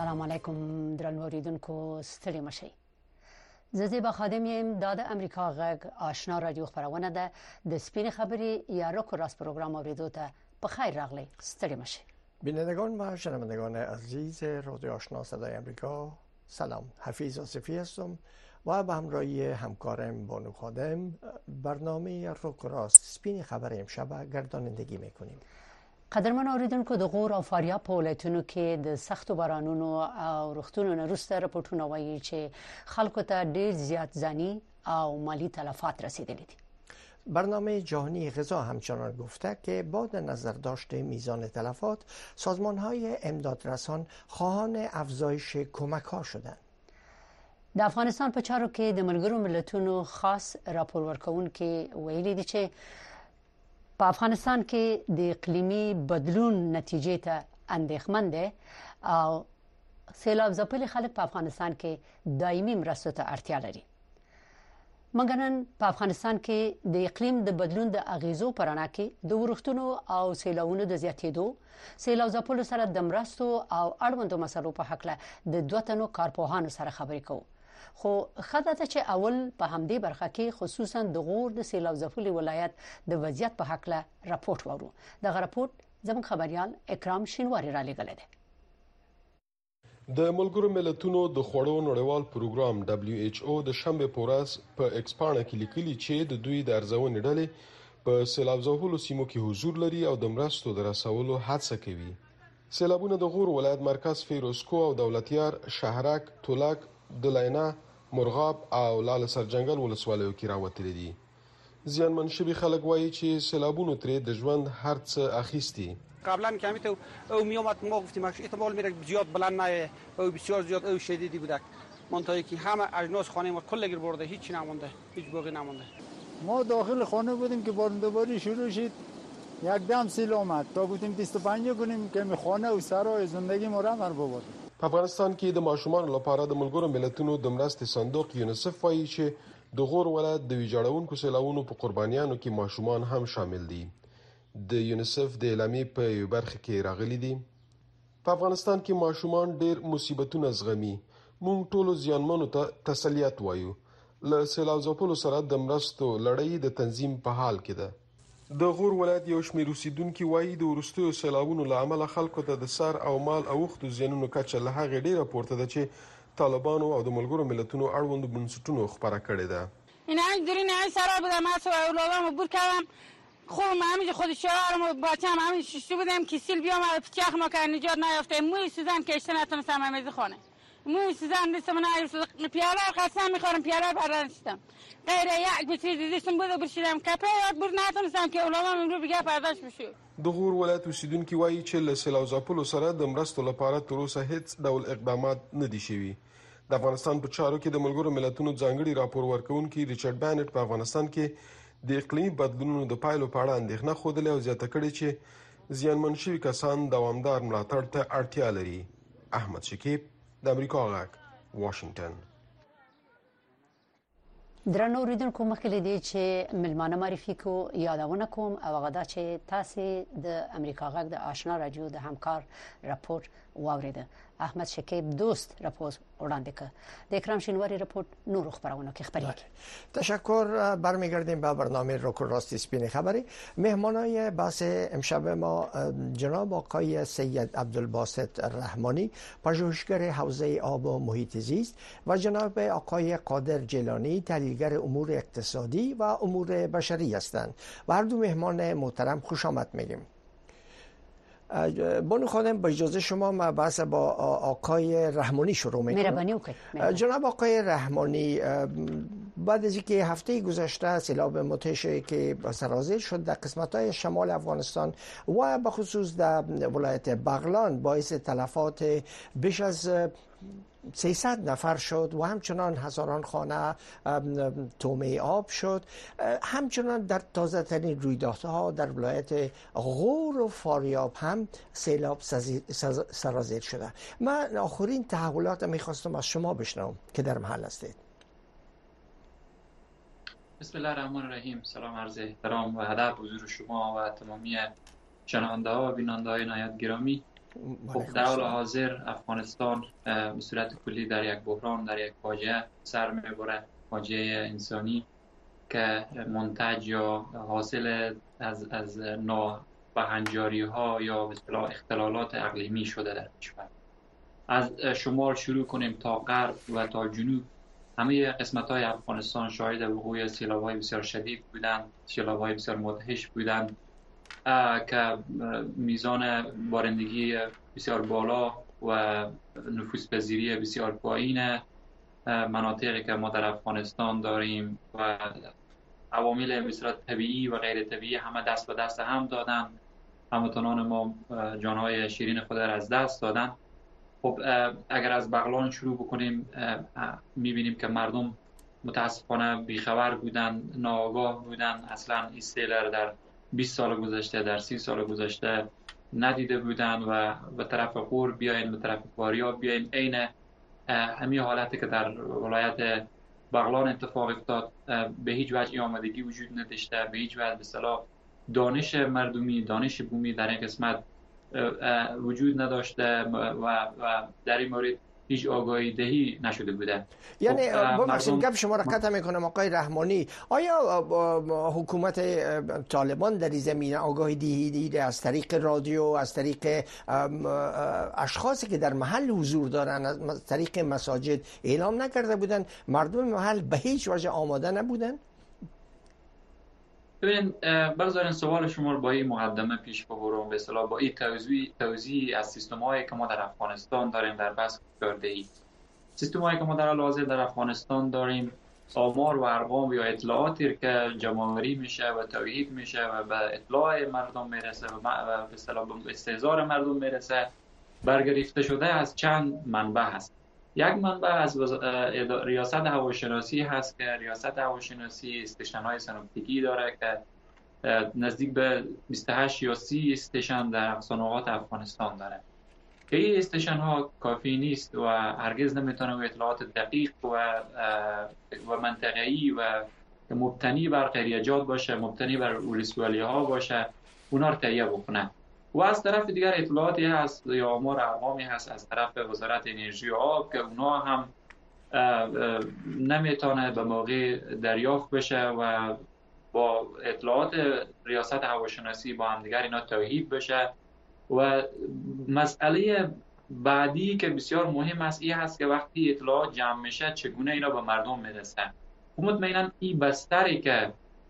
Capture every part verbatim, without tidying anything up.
السلام علیکم درنو اوریدونکو ستړي مشئ. زه زیبا خادم یم. دا د امریکا غږ آشنا رادیو خبرونه ده. د سپین خبری یا روکو راست پروګرام اوریدو ته په خیر راغلی. ستړي مشئ. بینندگان و شنوندگان عزیز رادیو آشنا صدای امریکا، سلام. حفیظ آصفی هستم و به همراهی همکارم بانو خادم برنامه روکو راست سپین خبر امشب گردانندگی میکنیم. قدرمن اوریدونکو، د غور او فاریاب په ولایتونو کې د سختو بارانونو او رختونو نه وروسته راپورټونه وایي چې خلکو ته ډیر زیات ځاني او مالی تلفات رسیدلي دي. برنامه جهانی غذا همچنان گفته که با نظر داشته میزان تلفات، سازمان‌های امدادرسان خواهان افزایش کمک‌ها شدند. د افغانستان په چارو کې د ملګرو ملتونو خاص راپور ورکونکي ویلي دي چې په افغانستان کې د اقلیمي بدلون نتیجې ته اندېښمن دي او سیلاب ځپلي خلک په افغانستان کې دایمي مرستو ته اړتیا لري. مګنن په افغانستان کې د اقلیم د بدلون د اغیزو پرانا کې د ورښتونو او سیلاوونو د زیاتېدو، سیلاب ځپلو سره د مرستو او اړوندو مسلو په حق له د دوه تنو کارپوهانو سره خبرې کوو. خو خدای ته چې اول په همدې برخه کې خصوصا د غور د سیلاب ځپلي ولایت د وضعیت په حق له راپورټ وورو. دغه راپورټ زموږ خبريال اکرام شینواری را لېږلی دی. د ملګرو ملتونو د خوړو نړیوال پروګرام دبليو ایچ او د شنبه په ورځ په ایکسپانه کې لیکلي چې د دوی د ارزونې ډلې په سیلاب ځپلو سیمو کې حضور لري او د مرستو د رسولو هڅه کوي. سیلابونه د غور ولایت مرکز فیروزکو او دولتیار، شهرک، تولک، دلاینا، مرغاب او لال سرجنگل ولسوالیو کې راوتلي دي. زیانمن شوي خلک وایي چې سیلابونو ترې د ژوند هر څه اخیستي. قبلا که همیته او میومد ما گفتیم احتمال میره زیاد بلند نه او بسیار زیاد او شدیدی بوده. منتهی که همه اجناس خانه ما کل گیر برده، هیچ نمونده، هیچ باقی نمونده. ما داخل خانه بودیم که بارنده‌باری شروع شد، یک دم سیل آمد تا بودیم بیست و پنج کنیم که می خانه او سرای زندگی ما را برباد. په افغانستان کې د ماشومانو لپاره د ملګرو ملتونو د مرستې صندوق یونیسف وایي چې د غور ولایت د ویجاړونکو سیلاوونو په قربانیانو کې ماشومان هم شامل دي. د یونیسف د اعلامیې په یو برخه کې راغلي دي: په افغانستان کې ماشومان ډېر مصیبتونه زغمي. موږ ټولو زیانمنو ته تسلیت وایو. له سیلاب ځپلو سره د مرستو لړۍ د تنظیم په حال کې ده. د غور ولایت یو شمېر اوسیدونکي وایي د وروستیو سیلابونو له امله خلکو ته د سر او مال اوښتو زیانونو کچه له هغې ډېره پورته ده چې طالبانو او د ملګرو ملتونو اړوندو بنسټونو خپره کړې ده. این اینجوری نه سرا بودم، من سو اولادامو بور کردم، خودم همینجا خود شوهرم و بچه‌م همین شیشته بودم که سیل بیام چرخ ما که نجات نیافته. موی سوزن کشته نتونستم همیز خانه. موی سوزن دستم نیافته. پیاله قسم می‌خورم پیاله برداشتم. غیر یک چیز دیدم بود برشیدم کپه یاد بر نتونستم که اولادام امروز بگه پرداش بشه. د غور ولایت اوسیدونکي وایي چې له سیلاب ځپلو سره د مرستو لپاره تر اوسه هیڅ ډول اقدامات نه دي شوي. د افغانستان په چارو کې د ملګرو ملتونو ځانګړي راپور ورکونکي ریچارډ بانټ په افغانستان کې د اقلیمي بدلونونو د پایلو په اړه اندېښنه ښودلې او زیاته کړې چې زیانمن شوي کسان دوامدار ملاتړ ته اړتیا لري. احمد شکیب، د امریکا غږ، واشنگټن. درنو اوریدونکو، مخکې له دې چې ملمانه معرفي کو یادونه کوم او هغه دا چې تاسو د امریکا غږ د آشنا رادیو د همکار راپور واوریده. احمد شکیب دوست راپور وړاندې کړ. د اکرام شینواری راپور نور خبرونه کې خبرې. تشکر. برمیگردیم به برنامه روکو راست سپین خبری. مهمانای بحث امشب ما جناب آقای سید عبدالباسط رحمانی، پژوهشگر حوزه آب و محیط زیست، و جناب آقای قادر جیلانی، تحلیلگر امور اقتصادی و امور بشری هستند و هر دو مهمان محترم خوش آمد میگیم. بانو خانم، با اجازه شما ما بحث با آقای رحمانی شروع میکنم. جناب آقای رحمانی، بعد از اینکه هفته گذشته سیلاب مدهش که سرازیر شد در قسمت‌های شمال افغانستان و به خصوص در ولایت بغلان باعث تلفات بیش از سیصد نفر شد و همچنان هزاران خانه تومه آب شد، همچنان در تازه ترین رویدادها در ولایت غور و فاریاب هم سیلاب سرازیر شده. من آخرین تحولات میخواستم از شما بشنوم که در محل هستید. بسم الله الرحمن الرحیم. سلام عرض احترام و ادب حضور شما و تمامی شنونده ها و بیننده های نهایت گرامی. خب در حال حاضر افغانستان به صورت کلی در یک بحران، در یک فاجعه سر میبره، فاجعه انسانی که منتج یا حاصل از از نابهنجاری ها یا به اصطلاح اختلالات اقلیمی شده در کشور. از شمال شروع کنیم تا غرب و تا جنوب، همه قسمت های افغانستان شاهد وقوع سیلاب‌های بسیار شدید بودند، سیلاب‌های بسیار مدهش بودند که میزان بارندگی بسیار بالا و نفوذپذیری بسیار پایین مناطقی که ما در افغانستان داریم و عوامل بسیار طبیعی و غیر طبیعی همه دست به دست هم دادن. هموطنان ما جانهای شیرین خود را از دست دادن. خب اگر از بغلان شروع بکنیم میبینیم که مردم متاسفانه بیخبر بودن، ناآگاه بودن، اصلا این سیل در بیست سال گذشته، در سی سال گذشته ندیده بودن و به طرف غور بیاین، به طرف فاریاب بیاین، عین همین حالتی که در ولایت بغلان اتفاق افتاد. به هیچ وجه آمادگی وجود نداشته، به هیچ وجه به اصطلاح دانش مردمی، دانش بومی در این قسمت وجود نداشته و و در این مورد هیچ آگاهی دهی نشده بوده. یعنی ببخشید گپ شما را قطع میکنم آقای رحمانی، آیا حکومت طالبان در این زمینه آگاهی دهی دیده از طریق رادیو، از طریق اشخاصی که در محل حضور دارن، از طریق مساجد اعلام نکرده بودن؟ مردم محل به هیچ وجه آماده نبودن؟ ببینید بگذارین سوال شما رو با این مقدمه پیش ببرم، به اصطلاح با این توضیح توضیح از سیستم‌هایی که ما در افغانستان داریم در بحث کاردهی. سیستم‌هایی که ما در حال حاضر در افغانستان داریم، آمار و ارقام یا اطلاعاتی که جمع‌آوری میشه و توحید میشه و به اطلاع مردم میرسه و به اصطلاح به استحضار مردم میرسه، برگرفته شده از چند منبع هست. یک منبع از ریاست هواشناسی هست که ریاست هواشناسی استیشن‌های سینوپتیکی داره که نزدیک به بیست و هشت یا سی استیشن در اقصا نقاط افغانستان داره که این استیشن ها کافی نیست و هرگز نمیتونه اطلاعات دقیق و و منطقه‌ای و مبتنی بر خیریجات باشه، مبتنی بر ولسوالی ها باشه، اونا رو تهیه بکنه. و از طرف دیگر اطلاعاتی هست یا آمار ارقامی هست از طرف وزارت انرژی و آب که اونا هم نمیتونه به موقع دریافت بشه و با اطلاعات ریاست هواشناسی با هم دیگر اینا توحید بشه. و مسئله بعدی که بسیار مهم است این هست که وقتی اطلاعات جمع میشه چگونه اینا به مردم میرسه. مطمئنا این بستری که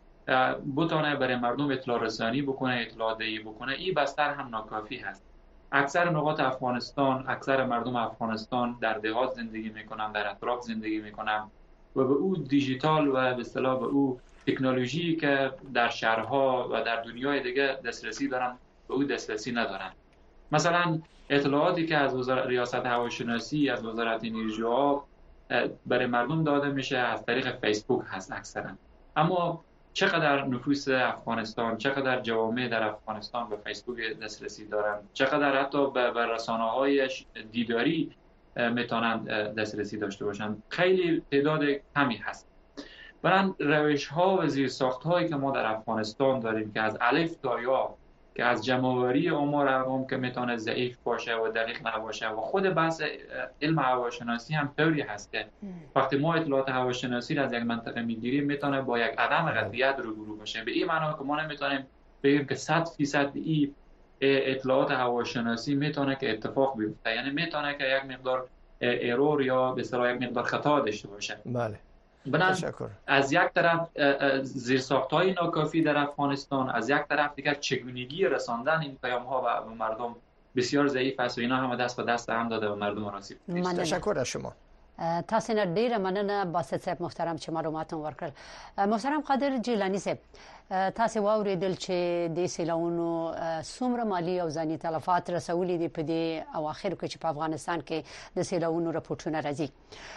بتونه برای مردم اطلاع رسانی بکنه، اطلاع دهی بکنه، این بستر هم ناکافی هست. اکثر نقاط افغانستان، اکثر مردم افغانستان در دهات زندگی میکنن، در اطراف زندگی میکنن و به او دیجیتال و به اصطلاح به او تکنولوژی که در شهرها و در دنیای دیگه دسترسی دارن به او دسترسی ندارن. مثلا اطلاعاتی که از وزارت ریاست هواشناسی، از وزارت انرژی و آب برای مردم داده میشه از طریق فیسبوک هست اکثرا. اما چقدر نفوس افغانستان، چقدر جوامع در افغانستان به فیسبوک دسترسی دارن، چقدر حتی به رسانه‌های دیداری میتونن دسترسی داشته باشن؟ خیلی تعداد کمی هست. برای روش‌ها و زیرساخت‌هایی که ما در افغانستان داریم که از الف تا یا، که از جمع‌آوری آمار ارقام که میتونه ضعیف باشه و دقیق نباشه و خود بحث علم هواشناسی هم طوری هست که وقتی ما اطلاعات هواشناسی را از یک منطقه میگیریم میتونه با یک عدم قطعیت روبرو باشه. به این معنی که ما نمیتونیم بگیم که صد درصد این اطلاعات هواشناسی میتونه که اتفاق بیفته، یعنی میتونه که یک مقدار ایرور یا به اصطلاح یک مقدار خطا داشته باشه. بله. تشکر. از یک طرف زیرساخت‌های ناکافی در افغانستان، از یک طرف دیگر چگونگی رساندن این پیام‌ها به مردم بسیار ضعیف است و اینا هم دست به دست هم داده و مردم راستی. تشکر از شما. تاسو نه ډیره مننه باسط صاحب محترم چې معلومات ورکړل. محترم قادر جیلانی صاحب، تاسو واوریدل چې د سیلاونو څومره مالی او ځاني تلفات رسولې دي په دې اواخر کې چې په افغانستان کې د سیلاونو راپورټونه راځي.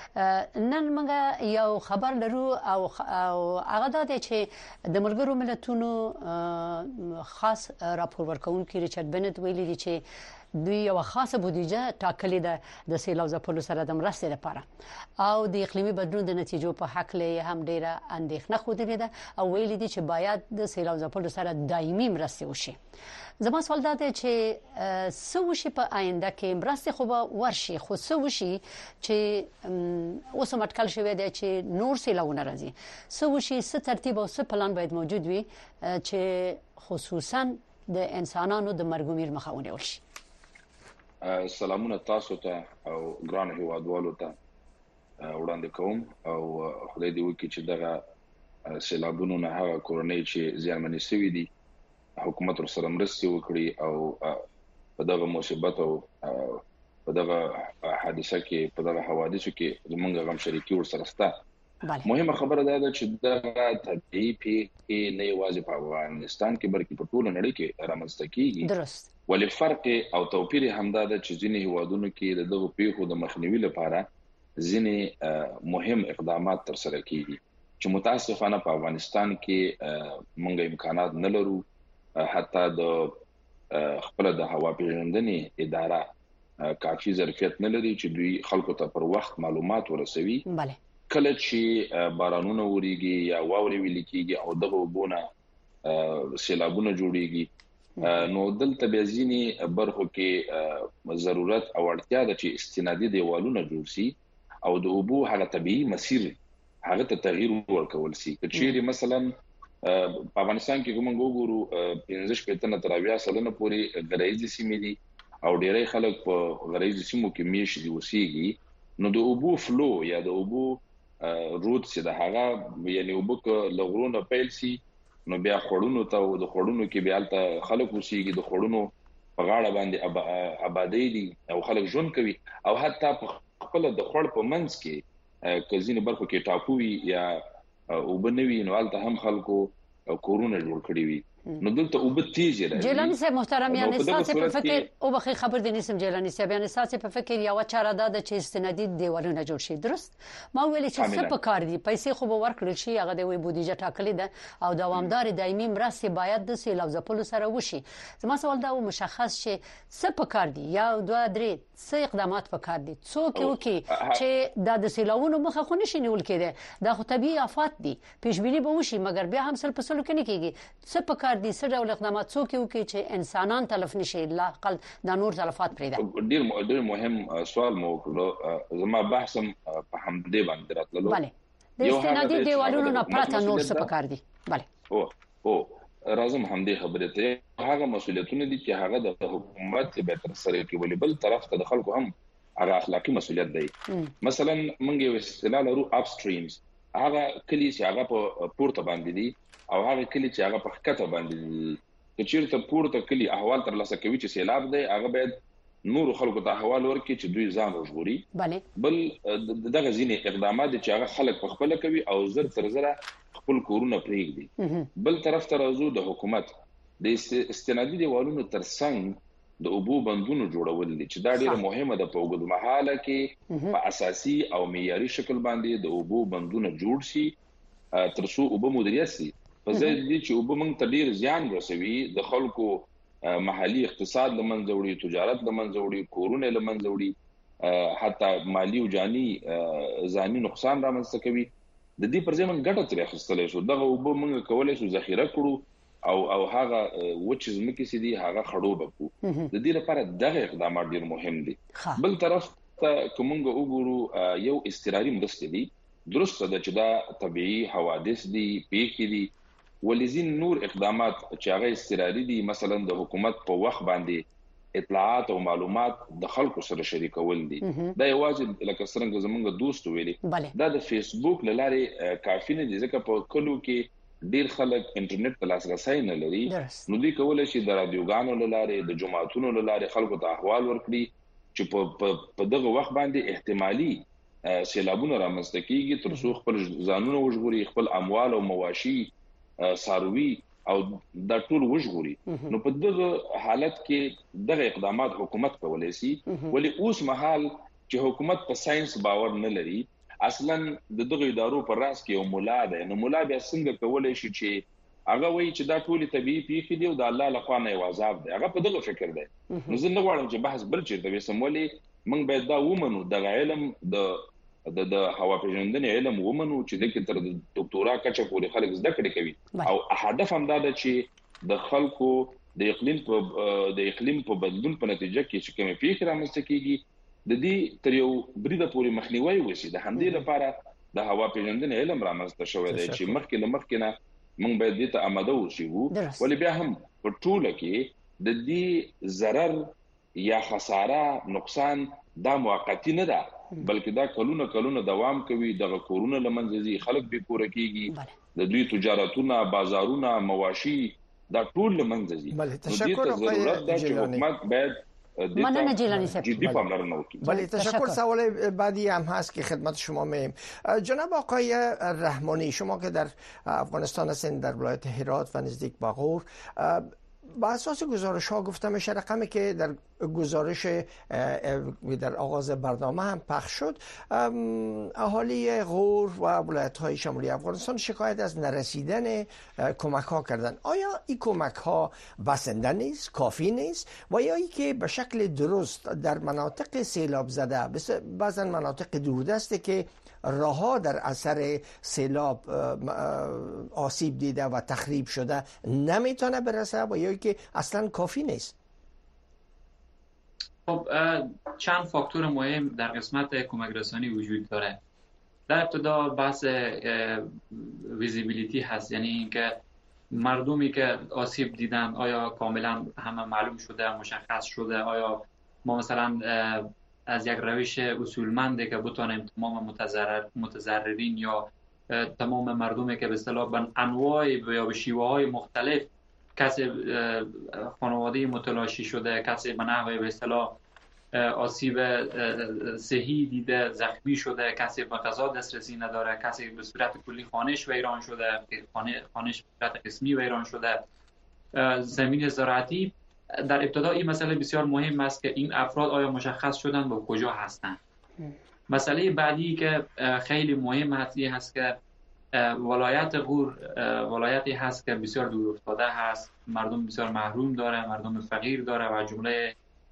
نن موږ یو خبر لرو او هغه دا دی چې د ملګرو ملتونو خاص راپور ورکونکي ریچارډ بنت ویلي دي چې دوی یو خاصه بودیجه ټاکلې ده د سیلاب ځپلو سره د مرستې لپاره او د اقلیمي بدلون د نتیجو په حق له هم ډیره اندېښنه خوده ده او ویل دي چې باید د سیلاب ځپلو سره دایمي مرستې وشي. زما سوال دا دی چې څه وشي په آینده کې مرستې خو به ورشي خو څه وشي چې اوس هم اټکل شوی دی چې نور سیلابونه راځي څه وشي څه ترتیب او څه پلان باید موجود وي چې خصوصا د انسانانو د مرګ مخه ونیول شي. سلامونه تاسو ته او ګران هیوادوالو ته وړاندې کوم او خدای دې وکړي چې دغه سیلابونو نه هغه کورنۍ چې زیانمنې شوي دي حکومت سره مرستې وکړي او په دغه مصیبت او په دغه حادثه کې په دغه حوادثو کې زمونږ غم شریکي ورسره شته. مهمه خبره ده چې دغه طبيعي پیښې نه یوازې په افغانستان کې بلکې په ټوله نړۍ کې رامنځته کیږي. درست. ولې فرق او توپیر همدا ده چې ځینې هیوادونو کې د دغه پیښو د مخنیوي لپاره ځینې مهم اقدامات تر سره کیږي چې متاسفانه په افغانستان کې موږ امکانات نه لرو. حتی د خپل د هوا پیژندنې اداره کافي ظرفیت نه لري چې دوی خلکو ته پر وخت معلومات ورسوي. بله. کله چې بارانونه وریږي یا واوري ویل کېږي او دغه وبونه سیلابونه جوړيږي نو دلته به ځینی برخو کې ضرورت او اړتیا ده چې استنادي دیوالونه جوړ شي او د اوبو هغه طبيعي مسیر هغه ته تغییر ورکول شي. چې مثلا په افغانستان کې کوم وګورو پنځه شپږ نه تر اویا سلنه پورې غرایزي سیمې دي او ډېری خلک په غرایزي سیمو کې میشت دي وسیږي نو د اوبو فلو یا د اوبو رود چې د هغه یعنی وبک لغرونه پیل سي نو بیا خړونو ته د خړونو کې بیا الته خلک وسیږي د خړونو په غاړه باندې آبادی دي او خلک ژوند کوي او حتی په خپل د خړ په منځ کې کزینه برخو کې ټاپوي یا وبنوي نو الته هم خلکو کورونه جوړ کړی وي نو دلته او به تیز راځي. جیلانی صاحب محترم یعنی ساسه په فکر او بخي خبر دي نسم جیلانی صاحب یعنی ساسه په فکر یو چاره ده چې استنادي دیوالونه جوړ شي. درست. ما ویل چې څه په کار دي پیسې خو به ورکړل شي هغه د وی بودیجه ټاکلې ده او دوامدار دایمي مرستې باید د سیلاب ځپلو سره وشي. زما سوال دا و مشخص شي څه په کار دي یا دوه درې څه اقدامات په کار دي څوک وکي چې د سیلابونو مخه خو نشي نیول کېده دا خو طبيعي آفات دي پیشبینی به وشي مګر بیا هم سل په سلو کې نه کیږي. څه په کار دي څه ډول اقدامات څوک وکي چې انسانان تلف نشي لا اقل د نور تلفات پرې ده. ډیر ډیر مهم سوال مو وکړو زما بحثم په همدې باندې راتللو. بله. د استنادي دیوالونو نه پراته نور څه په کار دي. بله. او او راځم همدې خبرې ته هغه مسؤلیتونه دي چې هغه د حکومت به تر سره کوي بل طرف ته د خلکو هم هغه اخلاقی مسؤلیت دی. مثلا موږ یو استدلال لرو اپ سټریمز هغه کلی چې هغه په پورته باندې دي او هغه کلی چې هغه په خکته باندې چې چیرته پورته کلی احوال تر لاسه کوي چې سیلاب دی هغه باید نور خلکو ته احوال ورکړي چې دوی ځان وژغوري. بله. بل دغه ځینې اقدامات چې هغه خلک په خپل کوي او زر تر زره خپل کورونه پرېږدي. بل طرف ته راځو د حکومت د استنادي دیوالونو ترڅنګ د اوبو بندونو جوړول دي چې دا ډیره مهمه ده په وګړو محاله کې په اساسي او معیاري شکل باندې د اوبو بندونو جوړ شي ترڅو اوبو مدیریت شي. په ځای دي چې اوبو موږ ته ډیر زیان رسوي د خلکو محلي اقتصاد لمنځه وړي تجارت لمنځه وړي کورونه لمنځه وړي حتی مالی او جانی ځاني نقصان رامنځته کوي. د دې پر ځای موږ ګټه ترې اخیستلای شو دغه اوبو موږ کولای شو ذخیره کړو او او هغه وچ زمکه سي دي هغه خړوب کو. د دې لپاره دغه اقدامات ډیر مهم دي. بل طرف ته کومګه وګورو یو استراري مرستې دي. درست ده چې دا طبيعي حوادث دي پیښې دي ولزین نور اقدامات چې هغه استراري دي مثلا د حکومت په وخت باندې اطلاعات او معلومات د خلکو سره شریکول دي. دا یوازې لکه څنګه زمونږ دوست ویلي دا د فیسبوک لاره کافي نه دي ځکه په کلو کې ډیر خلک انټرنیټ ته لاسرسي نه لري نو دوی کولای شي د رادیوګانو لاره د جماعتونو لاره خلکو ته احوال ورکړي چې په په دغه وخت باندې احتمالي سیلابونه رامنځته کیږي ترڅو خپل ځانونه وژغوري خپل اموال او مواشي ساروي او د ټول وژغوري. نو په دغه حالت کې دغه اقدامات حکومت کولای شي ولی اوس مهال چې حکومت په ساينس باور نه لري اصلا د دغه ادارو پر راس کې یو مولا ده نو مولا بیا څنګه کولای شي چې هغه وایي چې دا ټول طبيعي پیښې دي او د الله لخوا نه یو عذاب دی. هغه په دغه فکر دی. نو زه نه غواړم چې بحث بل چیرته وسم، ولې موږ باید دا ومنو د علم د د د هوا پیژندنې علم ومنو چې د کتر د ډاکټورا کچه پورې خلک زده کړې کوي او هدف هم دا ده چې د خلکو د اقلیم په د اقلیم په بدلون په نتیجه کې چې کومې پیښې رامنځته کیږي د دې تر یو بریده پورې مخنیوي وشي. د همدې لپاره د هوا پیژندنې علم رامنځته شوی دی چې مخکې له مخکې نه موږ باید دې ته آماده اوسو. ولې بیا هم په ټوله کې د دې ضرر یا خساره نقصان دا موقتی نه ده، بلکې دا کلونه کلونه دوام کوي. د کورونه لمنځي خلک به کور کېږي، د دوی تجارتونه بازارونه مواشي دا ټول لمنځي. بله تشکر ضرورت ده چې حکومت باید مننه جیلانی صاحب. جدی پاملرنه وکړي. بله تشکر. سوال بعدی هم هست که خدمت شما مییم. جناب آقای رحمانی، شما که در افغانستان هستین، در ولایت هرات و نزدیک باغور، با اساس گزارش ها گفته میشه رقمی که در گزارش در آغاز برنامه هم پخش شد، اهالی غور و ولایت های شمالی افغانستان شکایت از نرسیدن کمک ها کردن. آیا این کمک ها بسنده نیست، کافی نیست، و یا ای که به شکل درست در مناطق سیلاب زده، بعضا مناطق دوردسته که راهها در اثر سیلاب آسیب دیده و تخریب شده نمیتونه برسه، و یا که اصلا کافی نیست؟ خب چند فاکتور مهم در قسمت کمک رسانی وجود داره. در ابتدا بحث ویزیبیلیتی هست، یعنی اینکه مردمی که آسیب دیدن آیا کاملا همه معلوم شده، مشخص شده، آیا ما مثلا از یک روش اصولمنده که بتونیم تمام متضرر متضررین یا تمام مردمی که به اصطلاح به انواع یا به شیوه های مختلف، کسی خانواده متلاشی شده، کسی به نحوه به اصطلاح آسیب صحی دیده، زخمی شده، کسی به غذا دسترسی نداره، کسی به صورت کلی خانش ویران شده، خانه خانش به صورت قسمی ویران شده، زمین زراعتی. در ابتدا این مسئله بسیار مهم است که این افراد آیا مشخص شدن و کجا هستند. مسئله بعدی که خیلی مهم هست این هست که ولایت غور ولایتی هست که بسیار دور افتاده هست، مردم بسیار محروم داره، مردم فقیر داره و جمله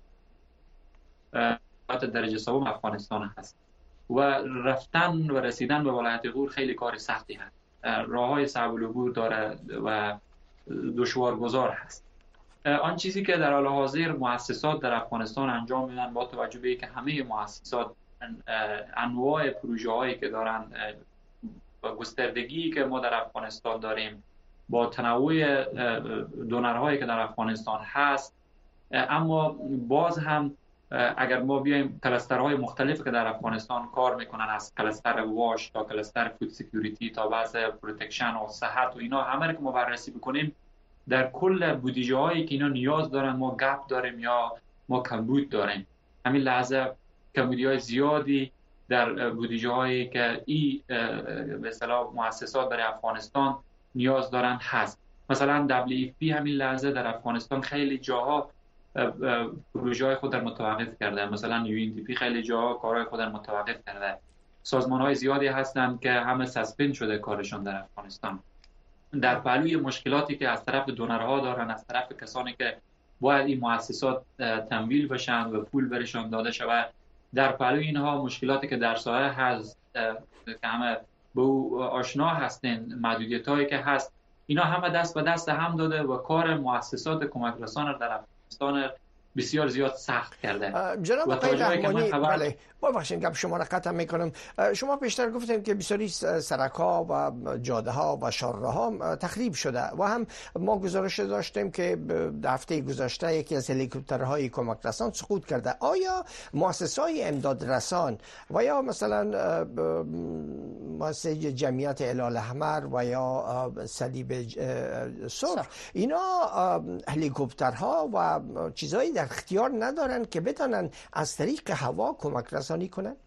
ولایت درجه سوم افغانستان هست و رفتن و رسیدن به ولایت غور خیلی کار سختی هست. راههای صعب العبور داره و دشوارگذار هست. آن چیزی که در حال حاضر مؤسسات در افغانستان انجام میدن، با توجه به اینکه همه مؤسسات انواع پروژه هایی که دارن و گستردگی که ما در افغانستان داریم، با تنوع دونرهایی که در افغانستان هست، اما باز هم اگر ما بیایم کلسترهای مختلفی که در افغانستان کار میکنن، از کلستر واش تا کلستر فود سکیوریتی تا بحث پروتکشن و صحت و اینا همه رو که ما بررسی بکنیم، در کل بودجه هایی که اینا نیاز دارن ما گپ داریم یا ما کمبود داریم. همین لحظه کمبودی های زیادی در بودجه هایی که این به اصطلاح مؤسسات برای افغانستان نیاز دارن هست. مثلا دبلیو ای اف پی همین لحظه در افغانستان خیلی جاها پروژه های خود در متوقف کرده، مثلا یو ان دی پی خیلی جاها کارهای خود در متوقف کرده. سازمان های زیادی هستند که همه سسپند شده کارشون در افغانستان. در پهلوی مشکلاتی که از طرف دونرها دارن، از طرف کسانی که باید این مؤسسات تمویل بشن و پول برشان داده شود، در پهلوی اینها مشکلاتی که در سایه هست که همه به او آشنا هستین، محدودیت هایی که هست، اینا همه دست به دست هم داده و کار مؤسسات کمک رسان در افغانستان بسیار زیاد سخت کرده. جناب آقای رحمانی، بله ببخشید گپ شما را قطع میکنم. شما پیشتر گفتیم که بسیاری سرک‌ها و جاده‌ها و شاهراه‌ها تخریب شده و هم ما گزارش داشتیم که در هفته گذشته یکی از هلیکوپترهای کمک رسان سقوط کرده. آیا مؤسسه‌های امداد رسان و یا مثلا مؤسسه جمعیت هلال احمر و یا صلیب سرخ اینا هلیکوپترها و چیزایی در اختیار ندارن که بتونن از طریق هوا کمک رسانی کنن؟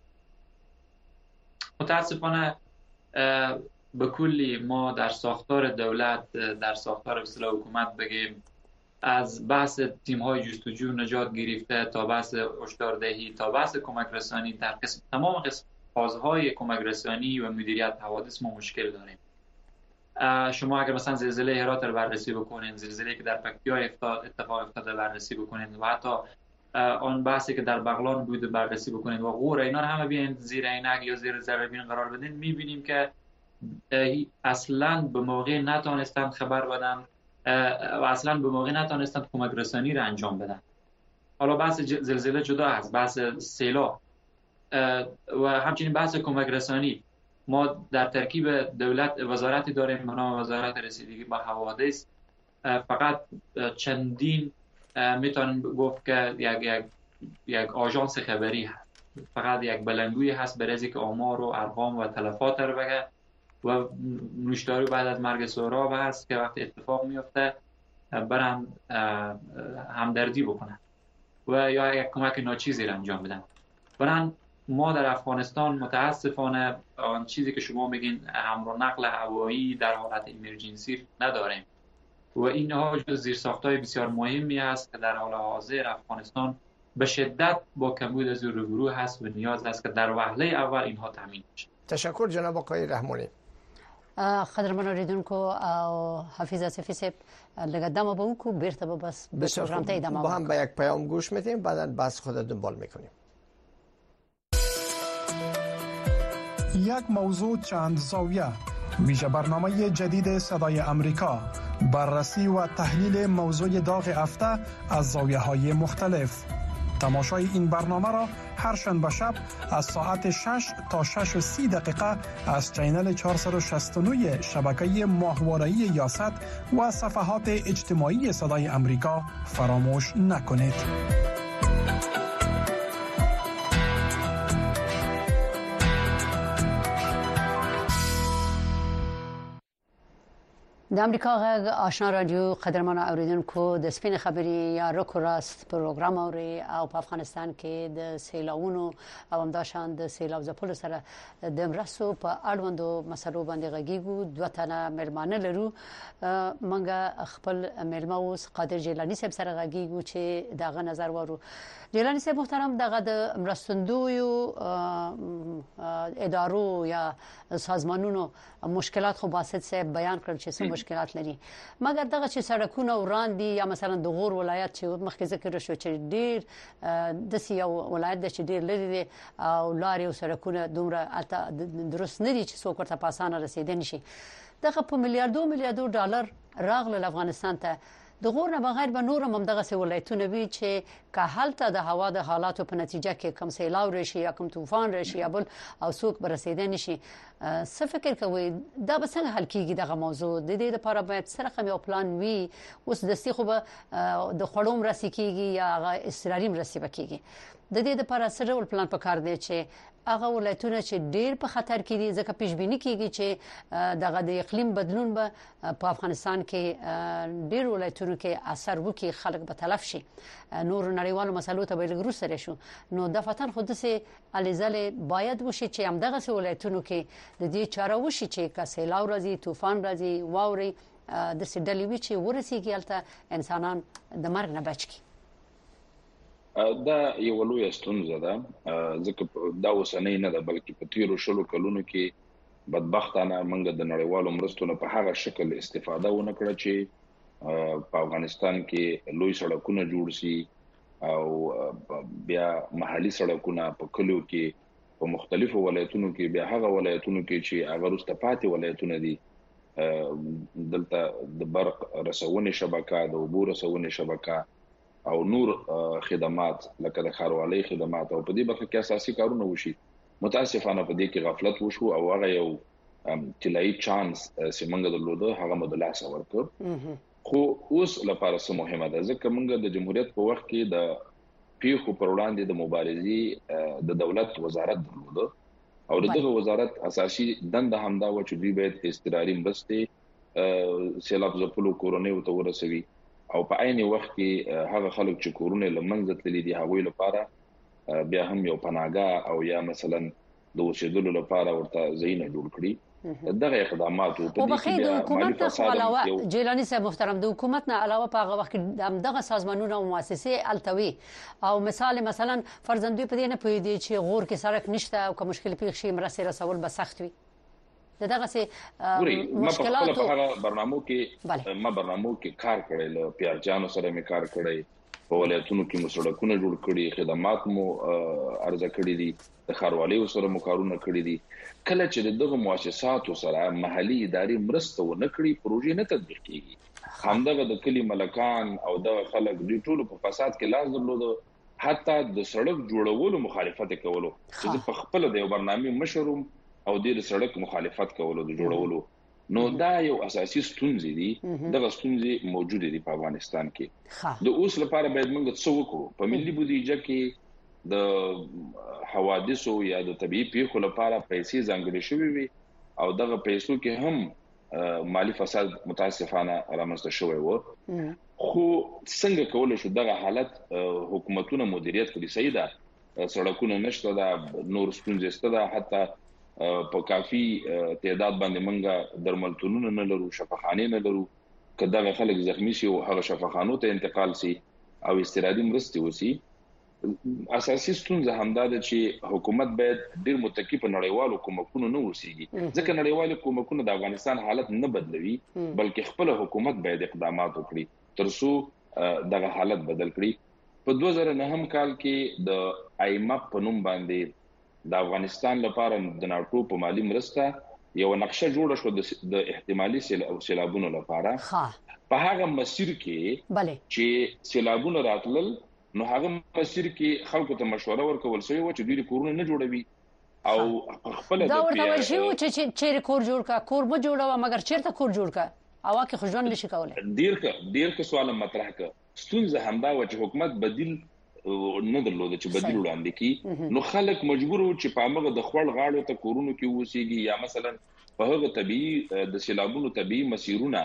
متاسفانه به کلی ما در ساختار دولت، در ساختار اصلاح حکومت بگیم، از بحث تیم‌های جستجو نجات گرفته تا بحث هشداردهی تا بحث کمک رسانی، در قسم تمام قسم فازهای کمک رسانی و مدیریت حوادث ما مشکل داریم. شما اگر مثلا زلزله هرات رو بررسی بکنین، زلزله که در پکتیا اتفاق افتاده بررسی بکنین و حتی آن بحثی که در بغلان بود بررسی بکنین و غور، اینا رو همه بیاین زیر عینک یا زیر ذره‌بین قرار بدین، میبینیم که اصلا به موقع نتونستند خبر بدن و اصلا به موقع نتونستند کمک رسانی رو انجام بدن. حالا بحث زلزله جدا هست، بحث سیلاب و همچنین بحث کمک رسانی. ما در ترکیب دولت وزارتی داریم به نام وزارت رسیدگی با حوادث. فقط چندین میتونن گفت که یک یک یک آژانس خبری هست، فقط یک بلندگویی هست برای اینکه آمار و ارقام و تلفات رو بگه و نوشداری بعد از مرگ سهراب هست که وقتی اتفاق میفته برن همدردی بکنن و یا یک کمک ناچیزی رو انجام بدن. برن ما در افغانستان متاسفانه آن چیزی که شما میگین همراه نقل هوایی در حالت ایمرجنسی نداریم و اینها جز زیرساخت‌های بسیار مهمی است که در حال حاضر افغانستان به شدت با کمبود از روبرو هست و نیاز است که در وهله اول اینها تامین بشه. تشکر جناب آقای رحمانی. قدرمن اوریدونکو او حفیظ اسفی صاحب لږ دمه به وکړو بیرته به بس پروګرام ته ادامه با هم به یک پیام گوش میدیم بعدا بس خود دنبال میکنیم. یک موضوع چند زاویه، ویژه برنامه جدید صدای امریکا، بررسی و تحلیل موضوع داغ هفته از زاویه های مختلف. تماشای این برنامه را هر شنبه شب از ساعت شش تا شش و سی دقیقه از چینل چهارصد و شصت و نه شبکه ماهواره‌ای یاست و صفحات اجتماعی صدای امریکا فراموش نکنید. د امریکا غږ آشنا رادیو قدرمن اوریدونکو د سپین خبري یا رکو راست پروګرام اوري او په افغانستان کې د سیلاوونو او همداشان د سیلاب ځپلو سره د مرستو په اړوندو مسلو باندې غږیږو. دوه تنه مېلمانه لرو. منګه خپل مېلمه اوس قادر جیلانی صاحب سره غږیږو چې دغه نظر وارو. جیلانی صاحب محترم، دغه د مرستندویو ادارو یا سازمانونو مشکلات خو باسط صاحب بیان کړل چې څه مشکلات لري، مګر دغه چې سړکونه وران دي یا مثلا د غور ولایت چې مخکې ذکر شو چې ډیر د سیو ولایت د چې ډیر لري دي او لارې او سړکونه دومره درست نه دي چې څوک ورته په اسانه رسیدای نشي. دغه په میلیارډو میلیارډو ډالر راغله افغانستان ته. د غور نه بغیر به نور هم دغه ولایتونه وي چې که هلته د هوا د حالاتو په نتیجه کې کم سیلاب راشي یا کم طوفان راشي یا بل او څوک به رسیدای نشي. څه فکر کوئ دا به څنګه حل کیږي دغه موضوع؟ د دې لپاره باید سره کوم پلان وي. اوس دستي خو به د خړوم رسې کیږي یا هغه اضطراري مرستې به کیږي. د دې لپاره سره ډول پلان پکار دی چې هغه ولایتونه چې ډیر په خطر کې دي ځکه پیش بینی کیږي چې دغه د اقلیم بدلون به په افغانستان کې ډیر ولایتونو کې اثر وکړي، خلک به تلف شي، نور نړیوالو مسلو ته به لګرو سره شو. نو د فتن خود سه الیزل باید وشي چې هم دغه ولایتونو کې د دې چاره وشي چې که سیلاب راځي، طوفان راځي، واوري د سډلې وی چې ورسیږي الته انسانان د مرګ نه بچ کی. دا یو لوی ستونزه ده، ځکه دا وسنۍ نه ده بلکې په تیرو شلو کلونو کې بدبختانه موږ د نړیوالو مرستو نه په هغه شکل استفاده ونه کړه چې په افغانستان کې لوی سړکونه جوړ شي او بیا محلي سړکونه په کلیو کې په مختلفو ولایتونو کې بیا هغه ولایتونو کې چې هغه وروسته پاتې ولایتونه دي دلته د برق رسونې شبکه، د اوبو رسونې شبکه او نور خدمات لکه د ښاروالۍ خدمات او په دې برخه کې اساسي کارونه وشي. متاسفانه په دې کې غفلت وشو او هغه یو طلایی چانس چې موږ درلوده هغه مدلاسه ورکړ. خو اوس لپاره څه مهمه ده ځکه موږ د جمهوریت په وخت کې د پیښو پر وړاندې د مبارزې د دولت وزارت درلوده او دغه وزارت اساسي دنده همدا و چې دوی باید اضطراري مرستې سیلاب ځپلو کورنۍ ته ورسوي او په عین وخت کې هغه خلک چې کورونه لمنځه تللي دي هغوی لپاره بیا هم یو پناهګاه او یا مثلا د اوسېدلو لپاره ورته ځایونه جوړ کړي. دغه اقدامات په دې کې د حکومت نه علاوه جیلانی صاحب محترم د حکومت نه علاوه په هغه وخت کې دغه سازمانونه او مؤسسې التوي او مثال مثلا فرزندوی په دې نه پوي دي چې غور کې سړک نشته او کوم مشکل پیښ شي مرسته رسول به سخت وي. دغه سي مشکلات په هغه برنامو کې ما برنامو کې کار کړی له پیارجانو سره می کار کړی په ولایتونو کې مو سړکونه جوړ کړي خدمات مو ارزه کړي دي د خاروالۍ سره مو کارونه کړي دي کله چې دغه مؤسساتو سره محلي ادارې مرسته ونه کړي پروژې نه تطبیق کیږي همدغه د کلی ملکان او د خلک د ټولو په فساد کې لاس درلود حتی د سړک جوړولو مخالفت کولو چې په خپل د برنامه مشروم او د سړک مخالفت کولو د جوړولو نو دا یو اساسي ستونزې دي دغه ستونزې موجود دي په افغانستان کې د اوس لپاره باید موږ څه وکړو په ملي بودیجه کې د حوادثو یا د طبيعي پیښو لپاره پیسې ځانګړې شوې وي او دغه پیسو کې هم مالی فساد متاسفانه رامنځته شوی و خو څنګه کولای شو دغه حالت حکومتونه مدیریت کړي صحیح ده سړکونه نشته دا نور ستونزې شته دا حتی په کافي تعداد باندې منګه درملتونونه نه لرو شفاخانه نه لرو کله خلک زخمی شي او هغه شفاخانو ته انتقال شي او استرادي مرستي وسی اساسي ستونزه همدا ده چې حکومت باید ډیر متکی په نړیوالو کومکونو نه وسیږي ځکه نړیوالو کومکونو د افغانستان حالت نه بدلوي بلکې خپل حکومت باید اقدامات وکړي ترڅو دغه حالت بدل کړي په دوه زره نه کال کې د آیماپ په نوم باندې د افغانستان لپاره د ناټو په مالی مرسته یو نقشه جوړه شو د احتمالي سیلابونو لپاره په هغه مسیر کې چې سیلابونه راتلل نو هغه مسیر کې خلکو ته مشوره ورکول شوی و چې دوی کورونه نه جوړوي او خپل دا ورته وایي چې چیرې کور جوړ کا کور به جوړوا مګر چیرته کور جوړ کا او کې خوځون نشي کولای ډیر ک ډیر ک سوال مطرح ک ستونزه همدا و چې حکومت بدیل نه درلود چې بدیل وړاندې کی نو خلک مجبور وو چې په هغه د خپل غاړو ته کورونو کې وسیږي یا مثلا په هغه طبيعي د سیلابونو طبيعي مسیرونه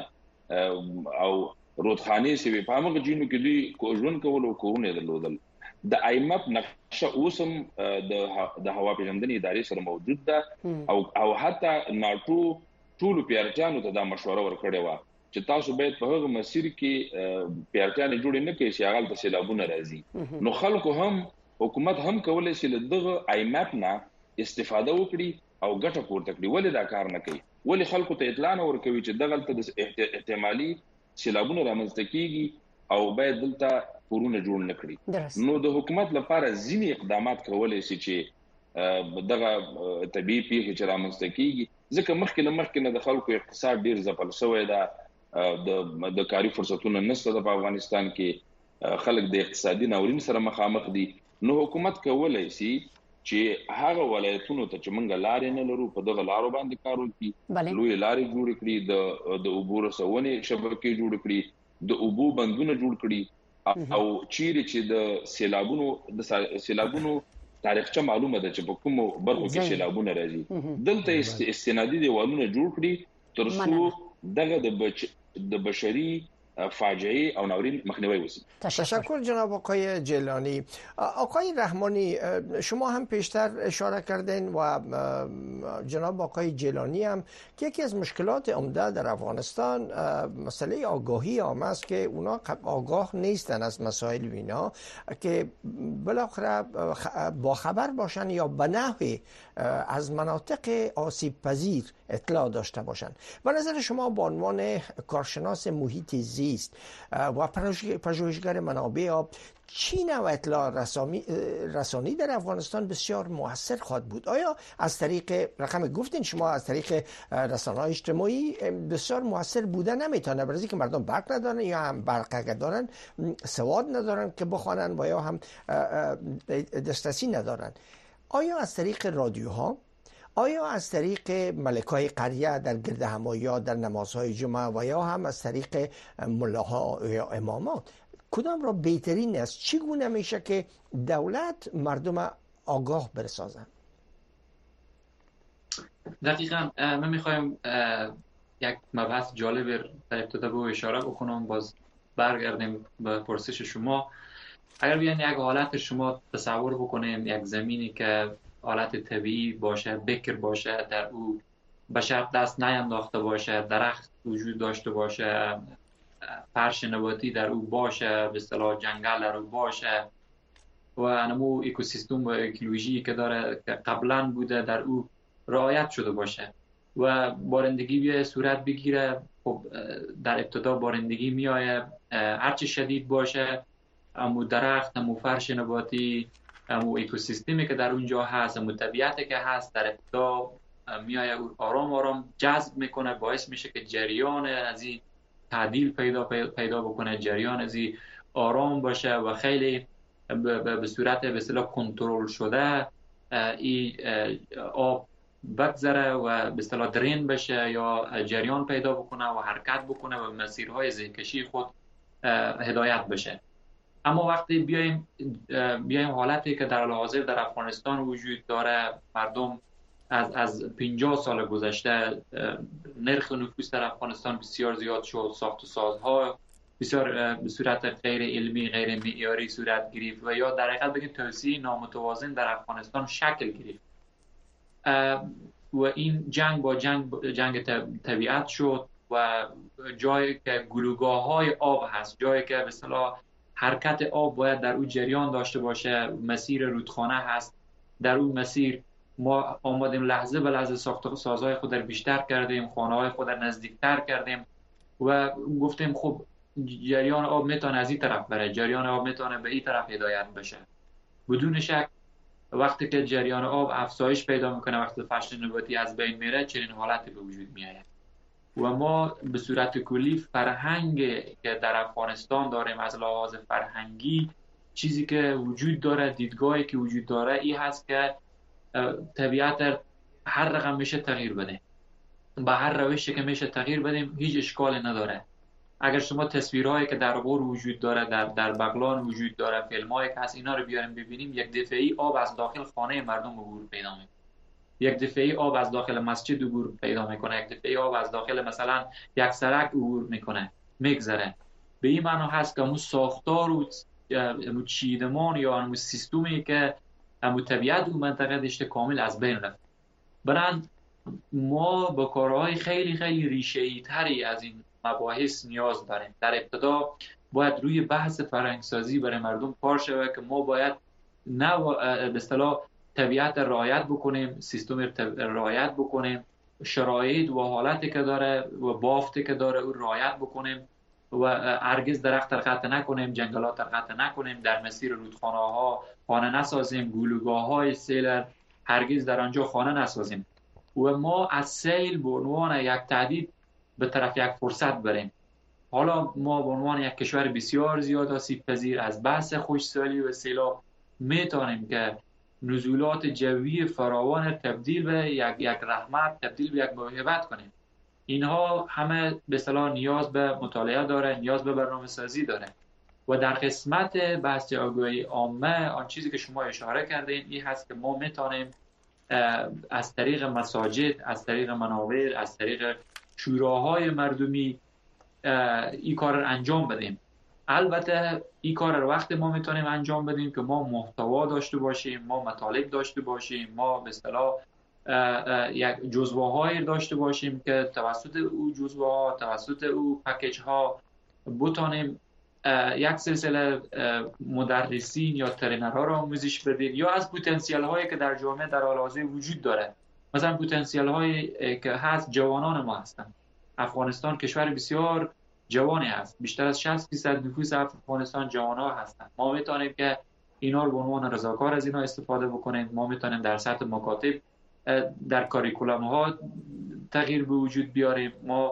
او رودخانه سی په هغه جنو کې دوی ژوند کول او کورونه درلودل د آیماپ نقشه اوسم د د هوا پیژندنې ادارې سره موجود ده او او حتی ناټو ټول پیارجانو ته دا مشوره ورکړې و چې تاسو باید په هغه مسیر کې پیارټانې جوړ نه کړئ چې هغه د سیلابونو راځي نو خلکو هم حکومت هم کولای شي دغه آیماپ نه استفاده وکړي او ګټه پورته کړي ولې دا کار نه کوي ولې خلکو ته اطلاع نه ورکوي چې دغه د احتمالي سیلابونو رامنځته کیږي او باید دلته کورونه جوړ نه کړي نو د حکومت لپاره ځینې اقدامات کولای شي چې دغه طبيعي پیښې چې رامنځته کیږي ځکه مخکې مخکې د خلکو اقتصاد ډیر ځپل شوی دی د د کاری فرصتونو نشته په افغانستان کې خلک د اقتصادي ناورین سره مخامخ دي نو حکومت کولای شي چې هغه ولایتونو ته چې موږ لارې نه لرو په دغه لارو باندې کار وکړي لوی لارې جوړ کړي د د اوبو رسونې شبکې جوړ کړي د اوبو بندونه جوړ کړي او چیرې چې د سیلابونو د سیلابونو تاریخچه معلومه ده چې په کومو برخو کې سیلابونه راځي دلته استنادي دیوالونه جوړ کړي ترڅو دغه د بچ د بشری فاجعه او ناورین مخنیوی وشي. تشکر جناب آقای جیلانی. آقای رحمانی شما هم پیشتر اشاره کردین و جناب آقای جیلانی هم که یکی از مشکلات عمده در افغانستان مسئله آگاهی عامه است که اونا آگاه نیستن از مسائل اینا که بالاخره با خبر باشن یا به نحوی از مناطق آسیب پذیر اطلاع داشته باشن. به نظر شما به عنوان کارشناس محیط زیست و پژوهشگر منابع آب چی نوع اطلاع رسانی در افغانستان بسیار موثر خواهد بود؟ آیا از طریق رقم گفتین شما از طریق رسانه‌های اجتماعی بسیار موثر بوده نمیتونه، برای اینکه مردم برق ندارن یا هم برق اگر دارن سواد ندارن که بخوانن و یا هم دسترسی ندارن. آیا از طریق رادیوها، آیا از طریق ملکای قریه در گرد همایی در نمازهای جمعه و یا هم از طریق ملاها یا امامات کدام را بهترین است؟ چگونه میشه که دولت مردم آگاه برسازن؟ دقیقاً من میخوایم یک مبحث جالب در ابتدا به اشاره بکنم، باز برگردیم به پرسش شما. اگر بیان یک حالت شما تصور بکنیم، یک زمینی که حالت طبیعی باشه، بکر باشه، در او بشر دست نینداخته باشه، درخت وجود داشته باشه، فرش نباتی در او باشه، به اصطلاح جنگل در او باشه و انمو اکوسیستم و اکولوژی که داره که قبلا بوده در او رعایت شده باشه و بارندگی بیای صورت بگیره. خب در ابتدا بارندگی میآید، هرچی شدید باشه امو درخت، امو فرش نباتی، امو اکوسیستمی که در اونجا هست، امو طبیعتی که هست در ابتدا میآید آرام آرام جذب میکنه، باعث میشه که جریان از این تعدیل پیدا پیدا بکنه، جریان از این آرام باشه و خیلی به صورت به اصطلاح کنترل شده این آب بگذره و به اصطلاح درین بشه یا جریان پیدا بکنه و حرکت بکنه و مسیرهای زیرکشی خود هدایت بشه. اما وقتی بیایم بیایم حالتی که در حال حاضر در افغانستان وجود داره، مردم از از پنجاه سال گذشته نرخ نفوس در افغانستان بسیار زیاد شد، ساخت و سازها بسیار به صورت غیر علمی، غیر معیاری صورت گرفت و یا در حقیقت بگیم توسعه نامتوازن در افغانستان شکل گرفت و این جنگ با جنگ جنگ طبیعت شد و جایی که گلوگاه‌های آب هست، جایی که به اصطلاح حرکت آب باید در اون جریان داشته باشه، مسیر رودخانه هست، در اون مسیر ما آمدیم لحظه به لحظه ساخت و سازهای خود را بیشتر کردیم، خانه‌های خود را نزدیکتر کردیم و گفتیم خب جریان آب میتونه از این طرف بره، جریان آب میتونه به این طرف هدایت بشه. بدون شک وقتی که جریان آب افزایش پیدا میکنه، وقتی فرش نباتی از بین میره، چنین حالتی به وجود میاد و ما به صورت کلی فرهنگ که در افغانستان داریم از لحاظ فرهنگی چیزی که وجود داره، دیدگاهی که وجود داره این هست که طبیعت هر رقم میشه تغییر بده، به هر روشی که میشه تغییر بدیم هیچ اشکالی نداره. اگر شما تصویرهایی که در غور وجود داره، در در بغلان وجود داره، فیلمایی که هست اینا رو بیاریم ببینیم، یک دفعه‌ای آب از داخل خانه مردم عبور پیدا میکنه، یک دفعه‌ای آب از داخل مسجد عبور پیدا میکنه، یک دفعه‌ای آب از داخل مثلا یک سرک عبور میکنه، میگذره. به این معنی هست که اون ساختار و اون چیدمان یا اون سیستمی که اون طبیعت اون منطقه داشته کامل از بین رفت. برند ما با کارهای خیلی خیلی ریشه‌ای تری از این مباحث نیاز داریم. در ابتدا باید روی بحث فرهنگسازی برای مردم کار شود که ما باید نه به اصطلاح طبیعت رعایت بکنیم، سیستم رعایت بکنیم، شرایط و حالتی که داره و بافتی که داره او رعایت بکنیم و هرگز درخت را قطع نکنیم، جنگلات را قطع نکنیم، در مسیر رودخانه ها خانه نسازیم، گلوگاه های سیل هرگز در آنجا خانه نسازیم و ما از سیل به عنوان یک تهدید به طرف یک فرصت بریم. حالا ما به عنوان یک کشور بسیار زیاد آسیب پذیر از بحث خشکسالی و سیلاب میتونیم که نزولات جوی فراوان تبدیل به یک یک رحمت، تبدیل به یک موهبت کنیم. اینها همه به اصطلاح نیاز به مطالعه داره، نیاز به برنامه‌سازی داره و در قسمت بحث آگاهی عامه آن چیزی که شما اشاره کردین این هست که ما میتونیم از طریق مساجد، از طریق منابر، از طریق شوراهای مردمی این کار رو انجام بدیم. البته این کار رو وقت ما میتونیم انجام بدیم که ما محتوا داشته باشیم، ما مطالب داشته باشیم، ما به اصطلاح یک جزوه‌هایی داشته باشیم که توسط او جزوه‌ها، توسط او پکیج ها بتونیم یک سلسله مدرسین یا ترینرها را آموزش بدیم یا از پتانسیل هایی که در جامعه در حال حاضر وجود داره. مثلا پتانسیل هایی که هست جوانان ما هستند. افغانستان کشور بسیار جوانی است، بیشتر از شصت درصد نفوس افغانستان جوانان هستند. ما میتونیم که اینا رو به عنوان رضاکار از اینا استفاده بکنیم. ما میتونیم در سطح مکاتب در کاریکولم ها تغییر به وجود بیاریم. ما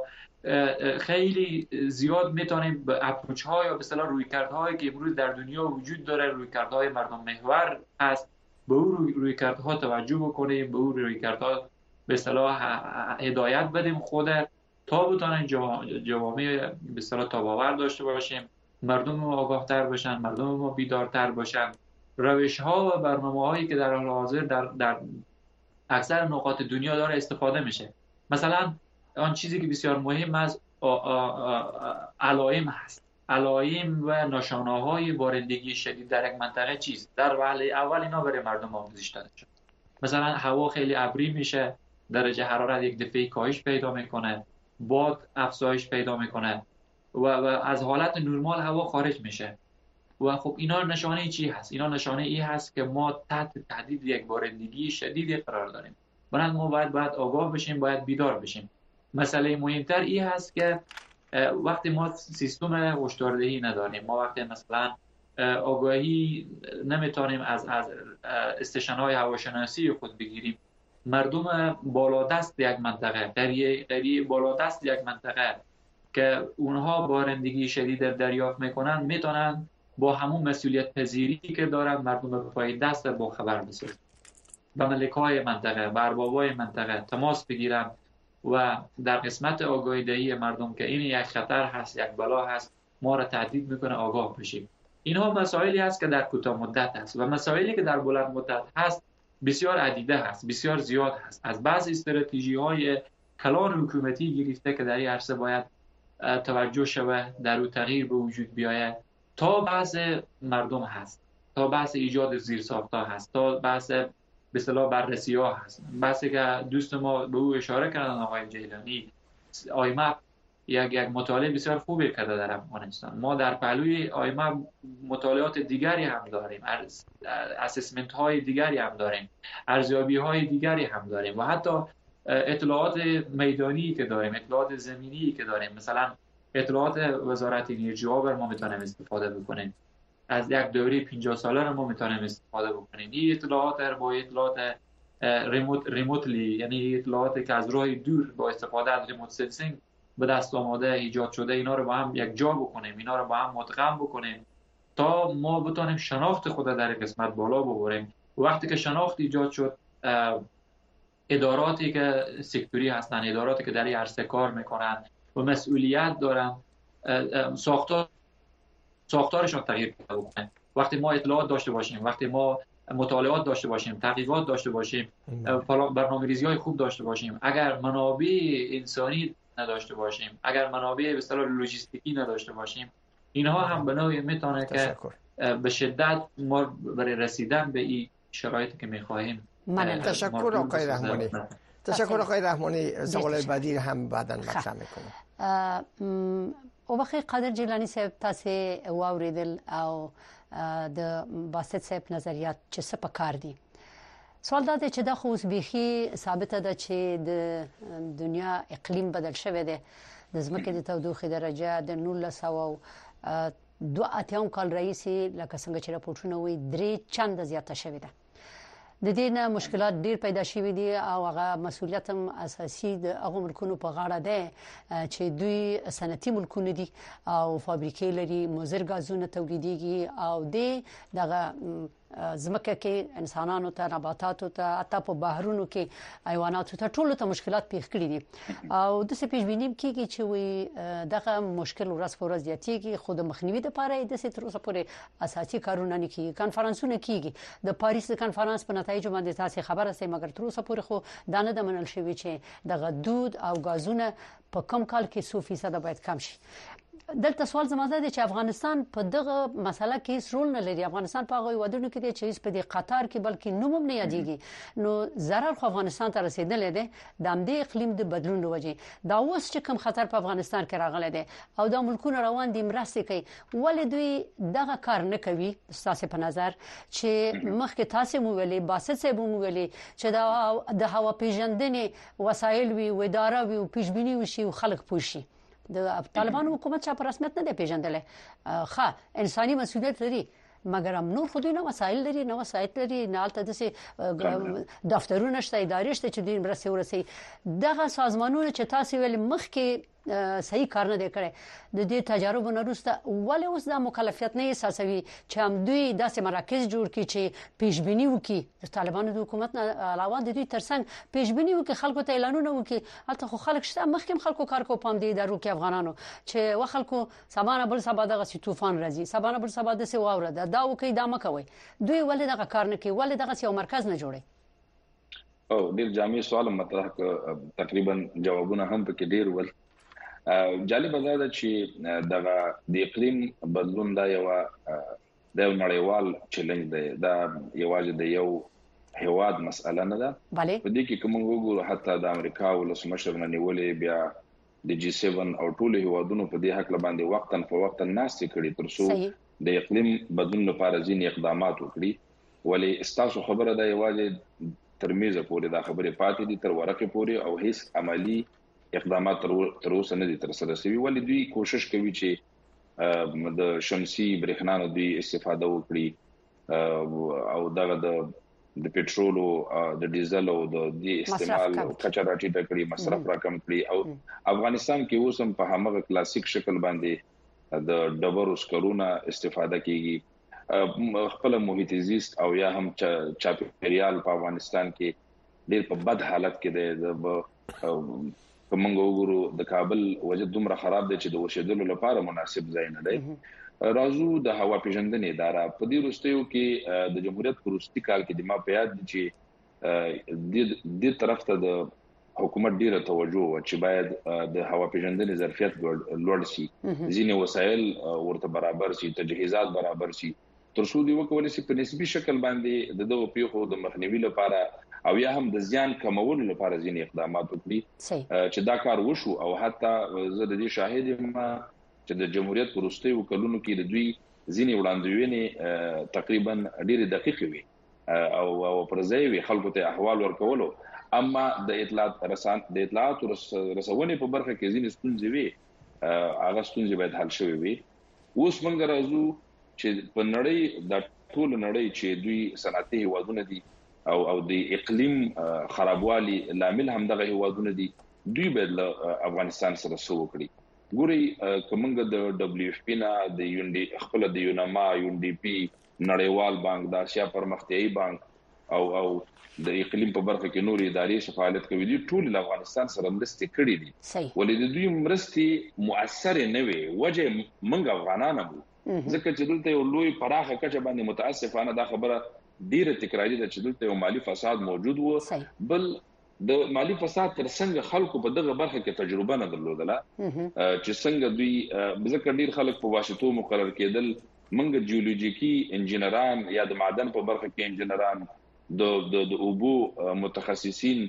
خیلی زیاد میتونیم به اپروچ ها یا به اصطلاح رویکردهایی که امروز در دنیا وجود داره، رویکردهای مردم محور هست، به اون رویکردها توجه بکنیم، به اون رویکردها به اصطلاح هدایت بدیم خود تا بتونن جوامع به اصطلاح تاباور داشته باشیم، مردم ما آگاهتر باشن، مردم ما بیدارتر باشن. روش ها و برنامه هایی که در حال حاضر در در اکثر نقاط دنیا داره استفاده میشه. مثلا آن چیزی که بسیار مهم از علائم هست، علائم و نشانه های بارندگی شدید در یک منطقه چیست؟ در وهله اول اینا برای مردم آموزش داده شد. مثلا هوا خیلی ابری میشه، درجه حرارت یک دفعه کاهش پیدا میکنه، باد افزایش پیدا میکنه و, و از حالت نرمال هوا خارج میشه و خب اینا نشانه چی هست؟ اینا نشانه ای هست که ما تحت تهدید یک بارندگی شدید قرار داریم. برای ما باید باید آگاه بشیم، باید بیدار بشیم. مسئله مهمتر این هست که وقتی ما سیستم هشداردهی نداریم، ما وقتی مثلا آگاهی نمیتونیم از از استشن‌های هواشناسی خود بگیریم، مردم بالادست یک منطقه، قریه قریه بالادست یک منطقه که اونها بارندگی شدید دریافت میکنن، میتونن با همون مسئولیت پذیری که دارن مردم پای دست با خبر بسازن، به ملکای منطقه، به اربابای منطقه تماس بگیرن و در قسمت آگاهی دهی مردم که این یک خطر هست، یک بلا هست، ما را تهدید میکنه، آگاه بشیم. اینها مسائلی هست که در کوتاه مدت هست و مسائلی که در بلند مدت هست بسیار عدیده هست، بسیار زیاد هست. از بعض استراتژی های کلان حکومتی گرفته که در این عرصه باید توجه شود، در او تغییر به وجود بیاید، تا بحث مردم هست، تا بحث ایجاد زیرساخت‌ها هست، تا بحث به اصطلاح بررسی‌ها هست. بحثی که دوست ما به او اشاره کردن آقای جیلانی، آیمپ یک یک مطالعه بسیار خوبی کرده در افغانستان. ما در پهلوی آیمپ مطالعات دیگری هم داریم، اسسمنت های دیگری هم داریم، ارزیابی های دیگری هم داریم و حتی اطلاعات میدانی که داریم، اطلاعات زمینی که داریم. مثلا اطلاعات وزارت انرژی بر ما میتونیم استفاده بکنیم، از یک دوره پنجاه ساله رو ما میتونیم استفاده بکنیم. این اطلاعات با اطلاعات ریموت ریموتلی، یعنی اطلاعاتی که از راه دور با استفاده از ریموت سنسینگ به دست آماده ایجاد شده، اینا رو با هم یک جا بکنیم، اینا رو با هم مدغم بکنیم تا ما بتونیم شناخت خود در قسمت بالا ببریم. وقتی که شناخت ایجاد شد، اداراتی که سکتوری هستن، اداراتی که در این عرصه کار میکنن و مسئولیت دارن، ساختار ساختارشون تغییر بکنه. وقتی ما اطلاعات داشته باشیم، وقتی ما مطالعات داشته باشیم، تحقیقات داشته باشیم، برنامه‌ریزی‌های خوب داشته باشیم، اگر منابع انسانی نداشته باشیم، اگر منابع به اصطلاح لوجستیکی نداشته باشیم، اینها هم به نوعی میتونه که به شدت ما برای رسیدن به این شرایطی که می‌خواهیم. تشکر آقای رحمانی. تشکر آقای رحمانی. سوال بعدی هم بعداً مطرح می‌کنیم. او بخیر قادر جیلانی صاحب، تاسو واوریدل او د باسط صاحب نظریات چې څه پکار دي. سوال دا دی چې دا خو اوس بیخي ثابته ده چې د دنیا اقلیم بدل شوی دی. د ځمکې د تودوخې درجه د نولس سوه دوه اتیایم کال راهیسې لکه څنګه چې راپورټونه وایي درې چنده زیاته شوې ده. د دې نه مشکلات ډیر پیدا شوي دي او هغه مسؤلیت هم اساسي د هغو ملکونو په غاړه ده چې دوی صنعتي ملکونه دي او فابریکې لري، مضر غازونه تولیدېږي او د دغه زمکه کې انسانانو ته، نباتاتو ته، حتی په بحرونو کې حیواناتو ته ټولو ته مشکلات پیښ کړي دي او داسې پیشبیني کېږي چې وایي دغه مشکل ورځ په ورځ زیاتېږي، خو د مخنیوي دپاره یې داسې تر اوسه پورې اساسي کارونه نه کېږي. کنفرانسونه کېږي، د پاریس د کنفرانس په نتایجو باندې تاسې خبره سئ، مګر تر اوسه پورې خو دا نه ده منل شوي چې دغه دود او غازونه په کم کال کې څو فیصده باید کم شي. دلته سوال زما ده چې افغانستان په دغه مسله کې هیڅ رول نه لري. افغانستان په هغه هیوادونو کې دی چې هیڅ په دې قطار کې بلکې نوم هم نه یادېږي. نو ضرر خو افغانستان ته رسېدلی دی د همدې اقلیم د بدلون له وجې. دا اوس چې کوم خطر په افغانستان کې راغلی دی او دا ملکونه روان دي مرستې کوي، ولې دوی دغه کار نه کوي ستاسې په نظر چې مخکې تاسې مو ویلې، باسط صاحب مو ویلې چې د هوا پیژندنې وسایل وي، اداره وي او پیشبیني وشي او خلک پوه شي. د طالبانو حکومت چا په رسمیت نه دی پیژندلی. ښه انساني مسؤلیت لري، مګر هم نور خو دوی نه وسایل لري، نه وسایط لري، نه هلته داسې دفترونه شته، ادارې شته چې دوی مرستې ورسوي. دغه سازمانونه چې تاسې ویل مخکې صحیح کار نه دی کړی، د دې تجاربو نه وروسته ولې اوس دا مکلفیت نه احساسوي چې هم دوی داسې مراکز جوړ کړي چې پیشبیني وکړي، د طالبانو د حکومت نه علاوه د دوی ترڅنګ پیشبیني وکړي، خلکو ته اعلانونه وکړي. هلته خو خلک شته، مخکې هم خلکو کار کوو په همدې ادارو کې افغانانو چې و خلکو سبا نه بل سبا دغسې طوفان راځي، سبا نه بل سبا داسې واوره ده، دا وکړئ دا مه کوئ. دوی ولې دغه کار نه کوي؟ ولې دغسې یو مرکز نه جوړوي؟ او ډېر جامع سوال مطرح تقریبا جوابونه هم پکې ډېر ول. جالب دا ده چې دغه د اقلیم بدلون دا یو د نړیوال چیلنج دی، دا یوازې د یو هیواد مسأله نه ده. په دې کې کوم وګورو حتی د امریکا ولسمشر نه نیولې، بیا د جی سیون او ټولو هیوادونو په دې حق باندې وختن په وخت ناستې کړي ترڅو د اقلیم بدلون لپاره ځینې اقدامات وکړي. ولی استاسو خبره ده یوازې ترمیزه پورې دا خبرې پاتې دي تر ورقې پورې او هیڅ عملی اقدامات تر اوسه نه دي تر سره شوي ولې دوی کوشش کوي چې د شمسي برېښنا نه دوی استفاده وکړي او دغه د د پټرول او د ډیزل او د استعمال کچا راټیټه کړي مصرف راکم کړي او افغانستان کې اوس هم په هغه کلاسیک شکل باندې د ډبرو سکرونه استفاده کیږي خپل محیط زیست او یا هم چاپیریال په افغانستان کې ډېر په بد حالت کې دی کومنګ وګورو د کابل وجه دومره خراب دی چې د وشیدلو لپاره مناسب ځای نه دی رازو د هوا پیژندنې اداره په دې وروستیو کې د جمهوریت پروستي کال کې د ما په یاد دي چې د دې طرف ته د حکومت ډیره توجه و چې باید د هوا پیژندنې ظرفیت لوړ شي ځینې وسایل ورته برابر شي تجهیزات برابر شي تر څو دی وکولای شي په نسبي شکل باندې د دغه پیښو د مخنیوي لپاره او یا هم د زیان کمولو لپاره ځینې اقدامات وکړي چې دا کار وشو او حتی زه د دې شاهد یم چې د جمهوریت پروستي وکړونو کې د دوی ځینې وړاندوینې تقریبا ډېری دقیق وي او او پرځای وي خلکو ته احوال ورکولو اما د اطلاعات رسان د اطلاعات رسونې په برخه کې ځینې ستونزې وي هغه ستونزې باید حل شوي وي اوس موږ راځو چې په نړۍ د ټول نړۍ چې دوی صنعتي هیوادونه دي او او د اقلیم خرابوالي لامل هم دغه هیوادونه دي دوی باید له افغانستان سره سو وکړي ګوري کومنګ د دبليو اف پی نه د یونډي خپل د یونما یونډي پی نړیوال بانک د اسیا پرمختیایي بانک او او د اقلیم په برخه کې نوري ادارې فعالیت کوي دي ټول د افغانستان سره مرستې کړې دي ولې د دوی مرستې مؤثر نه وي وجه منګ افغانان وو ځکه چې دلته یو لوی پراخه کچه باندې متاسفانه دا خبره ډیره تکراری ده چې دلته یو مالی فساد موجود وو بل د مالی فساد تر څنګه خلکو په دغه برخه کې تجربه نه درلودله چې څنګه دوی ځکه ډیر خلک په واشتو مقرر کېدل منګ جیولوژیکی انجینران یا د معدن په برخه کې انجینران د د اوبو متخصصین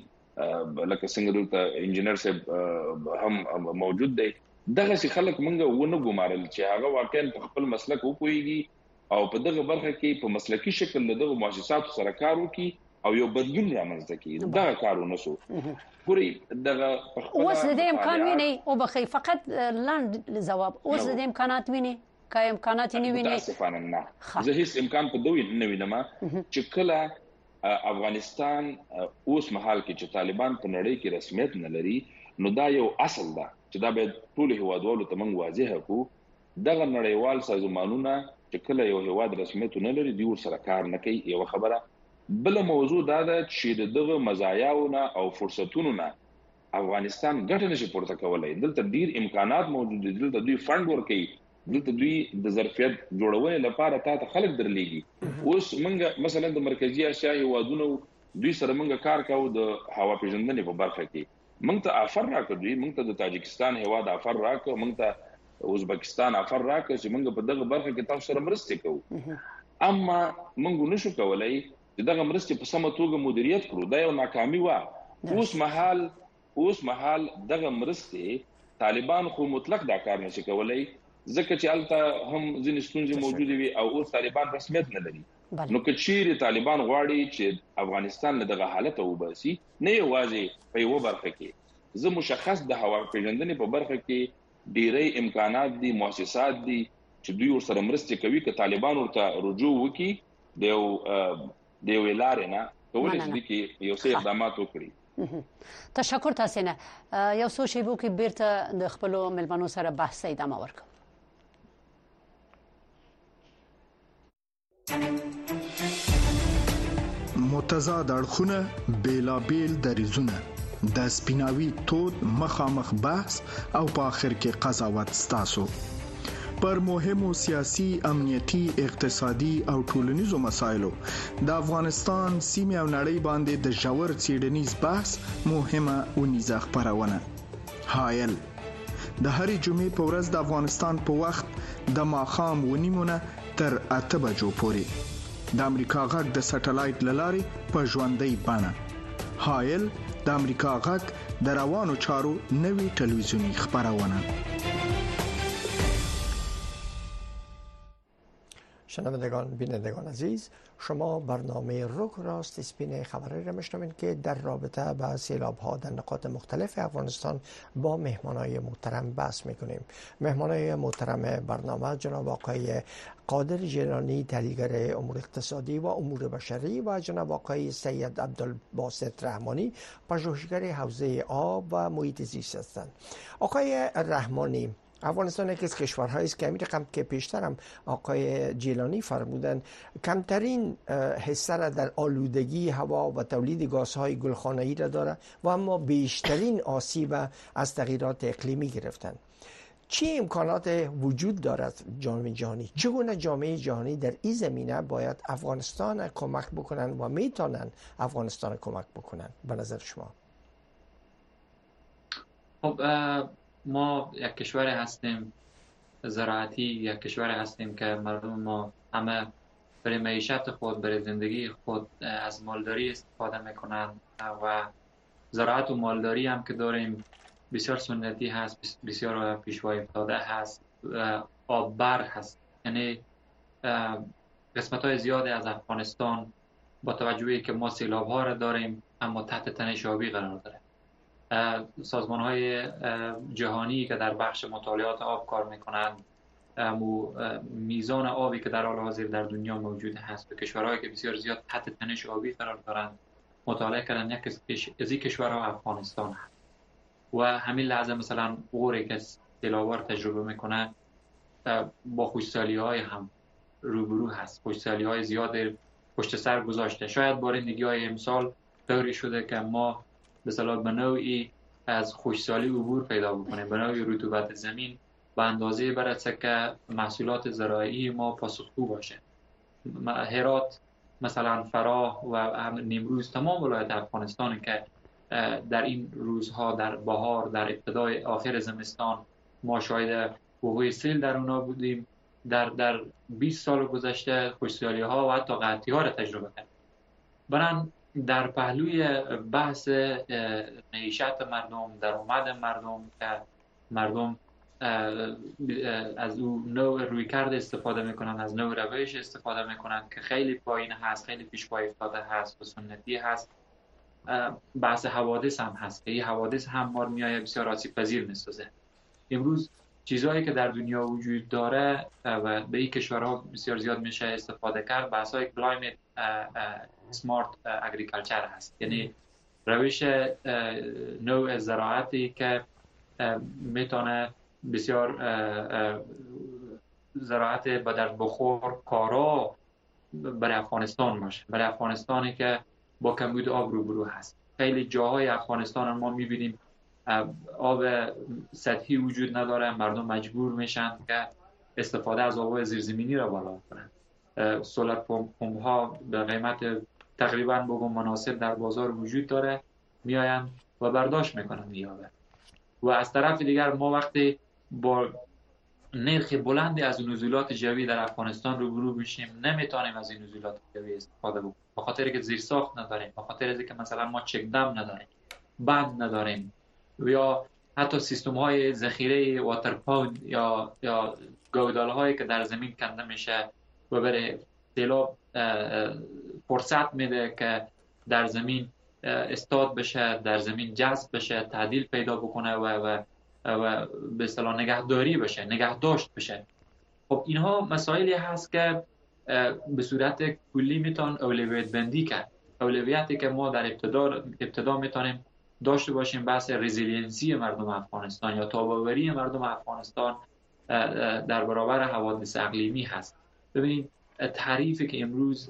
لکه څنګه دلته انجینر صاحب هم موجود دی دغه شي خلک منګ ونه ګمارل چې هغه واقعا په خپل مسلک وپويږي او په دغه برخه کې په مسلکی شکل دغه مؤسساتو سره کار وکړي او یو بدلون رامنځته کیږي دا کارونه سو ګوري دغه اوس د امکان ویني او بخي فقط لاند جواب اوس د امکانات ویني کای امکانات نه ویني متاسفانه نه زه هیڅ امکان په دوی نه وینم چې کله افغانستان اوس مهال کې چې طالبان په نړۍ کې رسمیت نه لري نو دا یو اصل ده چې دا به ټول هیوادوالو ته موږ واضح کو دغه نړیوال سازمانونه چې کله یو هیواد رسمیت نه لري دی ور سره کار نه کوي یو خبره بل موضوع دا ده چې دغه مزایاونه او فرصتونو نه افغانستان ګټه نشي پورته کولای دلته ډیر امکانات موجود دي دلته دوی فند ورکړي دلته دوی د ظرفیت جوړولو لپاره تاسو خلک درلېږي اوس موږ مثلا د مرکزی اسیا هیوادونو دوی سره موږ کار کوو د هوا پیژندنې په برخه کې موږ ته افر راکړو دوی موږ ته د تاجکستان هیواد افر راکړو موږ ته ازبکستان افر راکړو چې موږ په دغه برخه کې تاسو سره مرسته کوو اما موږ نشو کولای چې دغه مرستې په سمه توګه مدیریت کړو دا یو ناکامي و اوس مهال اوس مهال دغه مرستې طالبان خو مطلق دا کار نشي کولای ځکه چې الته هم ځینې ستونزې موجوده وي او اوس طالبان رسمیت نه لري نو که چیرې طالبان غواړي چې افغانستان له دغه حالت وباسي نه یوازې په یو برخه کې زه مشخص د هوا پیژندنې په برخه کې ډیری امکانات دي مؤسسات دي چې دوی ورسره مرستې کوي که طالبان ورته رجوع وکړي د یو د یو لارې نه کولای شي چې یو څه اقدامات وکړي تشکر تاسو نه یو څو شیبو کې بیرته د خپل ملمنو سره بحث ادامه ورکړو متضاد اړخونه بیلابیل دریزونه د سپیناوي تود مخامخ بحث او په اخر کې قضاوت ستاسو پر مهمو سیاسي امنیتي اقتصادي او ټولنیزو مسایلو د افغانستان سیمه او نړۍ باندې د ژور څېړنیز بحث مهمه ونیزه خبرونه هایل د هرې جمعې په ورځ د افغانستان په وخت د ماخام ونیمونه تر اته بجو پورې د امریکا غږ د سټلایټ لارې په ژوندۍ بڼه هایل د امریکا غږ د روانو چارو نوي ټلویزیونی خبرونه شنوندگان بینندگان عزیز، شما برنامه روک راست اسپین خبری را میشنوید که در رابطه با سیلاب ها در نقاط مختلف افغانستان با مهمانای محترم بحث میکنیم. مهمانای محترم برنامه جناب آقای قادر جیلانی، تحلیلگر امور اقتصادی و امور بشری، و جناب آقای سید عبدالباسط رحمانی، پژوهشگر حوزه آب و محیط زیست هستند. آقای رحمانی، افغانستان یکی از کشورهایی است که همین رقم که پیشتر هم آقای جیلانی فرمودن کمترین حصه را در آلودگی هوا و تولید گازهای گلخانه‌ای را داره و اما بیشترین آسیب از تغییرات اقلیمی گرفتن. چه امکانات وجود دارد جامعه جهانی؟ چگونه جامعه جهانی در این زمینه باید افغانستان کمک بکنن و میتونن افغانستان کمک بکنن به نظر شما؟ خب ما یک کشور هستیم زراعتی، یک کشور هستیم که مردم ما همه برای معیشت خود، برای زندگی خود از مالداری استفاده میکنند و زراعت و مالداری هم که داریم بسیار سنتی هست، بسیار پیشوای افتاده هست، آببر هست. یعنی قسمت های زیادی از افغانستان با توجهی که ما سیلاب ها را داریم اما تحت تنش آبی قرار داره. سازمان های جهانی که در بخش مطالعات آب کار میکنند میزان آبی که در حال حاضر در دنیا موجود هست به کشورهایی که بسیار زیاد تحت تنش آبی قرار دارند مطالعه کردن، یک از این کشورها افغانستان هست. و همین لحظه مثلا غوری که سیلاب‌ها تجربه میکنه با خشکسالی های هم روبرو هست، خشکسالی های زیاد پشت سر گذاشته. شاید بارندگی های امسال طوری شده که ما به اصطلاح به نوعی از خشکسالی عبور پیدا بکنیم، به نوعی رطوبت زمین به اندازه برسه که محصولات زراعی ما پاسخگو باشه. هرات مثلا، فراه و نیمروز، تمام ولایت افغانستان که در این روزها در بهار، در ابتدای آخر زمستان ما شاهد وقوع سیل در اونا بودیم، در در بیست سال گذشته خشکسالی ها و حتی قحطی ها را تجربه کردیم. برن در پهلوی بحث معیشت مردم، درآمد مردم که مردم از او نوع رویکرد استفاده میکنن، از نوع روش استفاده میکنن که خیلی پایین هست، خیلی پیش پای افتاده هست و سنتی هست. بحث حوادث هم هست که این حوادث هم ما میایه بسیار آسیب پذیر میسازه. امروز چیزهایی که در دنیا وجود داره و به این کشورها بسیار زیاد میشه استفاده کرد، بحث های کلایمت سمارت اگریکالچر هست، یعنی روش نوع زراعتی که میتونه بسیار زراعت با در بخور کارا برای افغانستان باشه، برای افغانستانی که با کمبود آب روبرو هست. خیلی جاهای افغانستان ما میبینیم آب سطحی وجود نداره، مردم مجبور میشن که استفاده از آب زیرزمینی را بالا کنن. سولار پمپ ها به قیمت تقریبا بگم مناسب در بازار وجود داره، میاین و برداشت میکنن میابه. و از طرف دیگر ما وقتی با نرخ بلندی از نزولات جوی در افغانستان روبرو بشیم نمیتونیم از این نزولات جوی استفاده بکنیم، به خاطر که زیرساخت نداریم، به خاطر اینکه مثلا ما چک دم نداریم، بند نداریم، یا حتی سیستم های ذخیره واتر پاند یا یا گودال هایی که در زمین کنده میشه و برای سیلاب فرصت میده که در زمین استاد بشه، در زمین جذب بشه، تعدیل پیدا بکنه و و و به اصطلاح نگهداری بشه، نگهداشت بشه. خب اینها مسائلی هست که به صورت کلی میتون اولویت بندی کرد. اولویتی که ما در ابتدا ابتدا میتونیم داشته باشیم بحث رزیلینسی مردم افغانستان یا تاباوری مردم افغانستان در برابر حوادث اقلیمی هست. ببینید تعریفی که امروز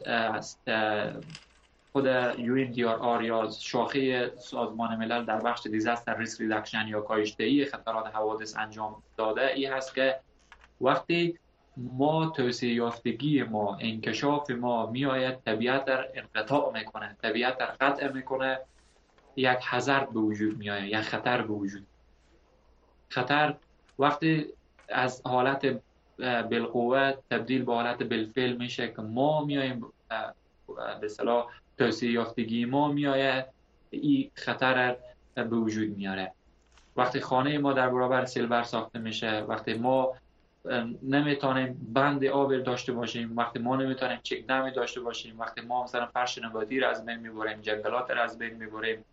خود یو ان دی آر آر یا شاخه سازمان ملل در بخش دیزاستر ریسک ریدکشن یا کاهش‌دهی خطرات حوادث انجام داده ای هست که وقتی ما توسعه یافتگی ما، انکشاف ما میآید طبیعت در انقطاع میکنه، طبیعت در قطع میکنه، یک هزار به وجود میآید، یک خطر به وجود. خطر وقتی از حالت بالقوه تبدیل به حالت بالفعل میشه که ما میایم به اصطلاح توسعه یافتگی ما میآید، این خطر به وجود میاره. وقتی خانه ما در برابر سیل بر ساخته میشه، وقتی ما نمیتونیم بند آب داشته باشیم، وقتی ما نمیتونیم چک دمی داشته باشیم، وقتی ما مثلا فرش نباتی را از بین میبریم، جنگلات را از بین میبریم،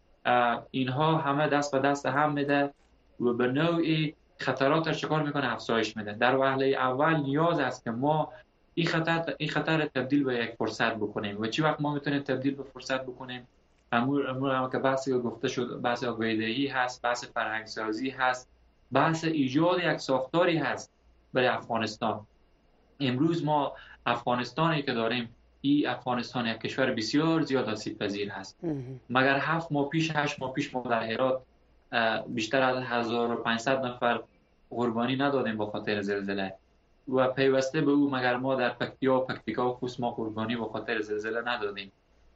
اینها همه دست به دست هم میده و به نوعی خطرات را چکار میکنه؟ افزایش میده. در وهله اول نیاز است که ما این خطر این خطر تبدیل به یک فرصت بکنیم. و چی وقت ما میتونیم تبدیل به فرصت بکنیم؟ امور امور هم که بحثی گفته شد، بحث آگاهی‌دهی هست، بحث فرهنگ‌سازی هست، بحث ایجاد یک ساختاری هست برای افغانستان. امروز ما افغانستانی که داریم، این افغانستان یک کشور بسیار زیاد آسیب پذیر هست. مگر هفت ماه پیش هشت ماه پیش ما در هرات بیشتر از هزار و پانصد نفر قربانی ندادیم با خاطر زلزله و پیوسته به او مگر ما در پکتیا و پکتیکا و خوست ما قربانی با خاطر زلزله ندادیم.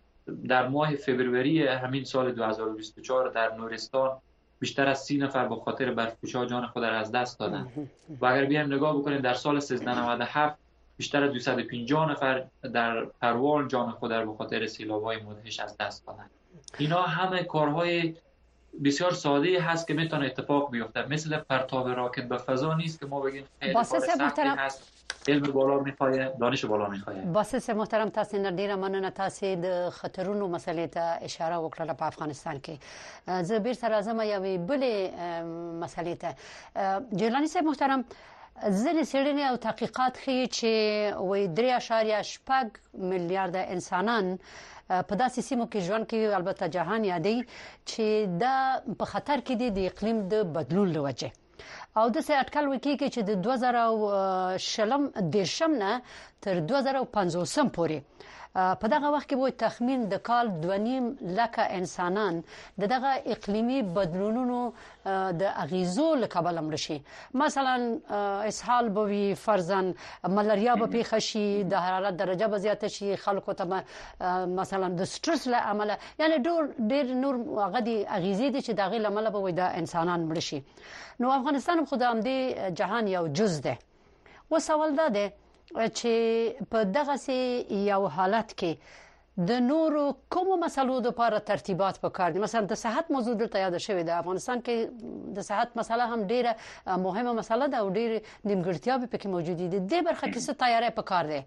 در ماه فوریه همین سال دو هزار و بیست و چهار در نورستان بیشتر از سی نفر با خاطر برف‌پوش‌ها جان خود را از دست دادن و اگر بیایم نگاه بکنیم در سال سیزده نود و هفت بیشتر از دویست و پنجاه نفر در پروان جان خود را به خاطر سیلاب‌های مدهش از دست دادن. اینا همه کارهای بسیار ساده هست که میتونه اتفاق بیفته، مثل پرتاب راکت به فضا نیست که ما بگیم خیلی کار سختی هست. علم بالا میخواه، دانش بالا میخواه. باسس محترم، تاسو نه ډیره مننه، تاسو د خطرونو مسلې ته اشاره وکړه په افغانستان کې. زه بیرته راځم یوې بلې مسلې ته. جیلانی صاحب محترم، ځینې څېړنې او تحقیقات ښیي چې وایي درې اعشاریه شپږ میلیارده انسانان په داسې سیمو کې ژوند کوي، البته جهان یادوي چې دا په خطر کې دي د اقلیم د بدلون له وجې. او د څه اټکل وکړي چې د دوه زره شلم دیرشم نه تر دوه زره پنځوسم پورې په دغه وخت کې وایي تخمین د کال دوه نیم لکه انسانان د دغه اقلیمي بدلونونو د اغیزو له کبله مړه شي. مثلا اسهال به وي، فرضاً ملاریا به پیښه شي، د حرارت درجه به زیاته شي، خلکو ته مثلا د سټرس له امله، یعنی ډېر نور هغه دي اغیزې دي چې د هغې له امله به وایي د انسانان مړه شي. نو افغانستان هم خو د همدې جهان یو جز دی. و سوال دا دی چې په دغسې یو حالت کې د نورو کومو مسلو لپاره ترتیبات پکار دي؟ مثلا د صحت موضوع دلته یاد شوې ده. افغانستان کې د صحت مسله هم ډیره مهمه مسله ده او ډېرې نیمګړتیاوې پکې موجودې دي. دې برخه کې څه تیاری پکار دی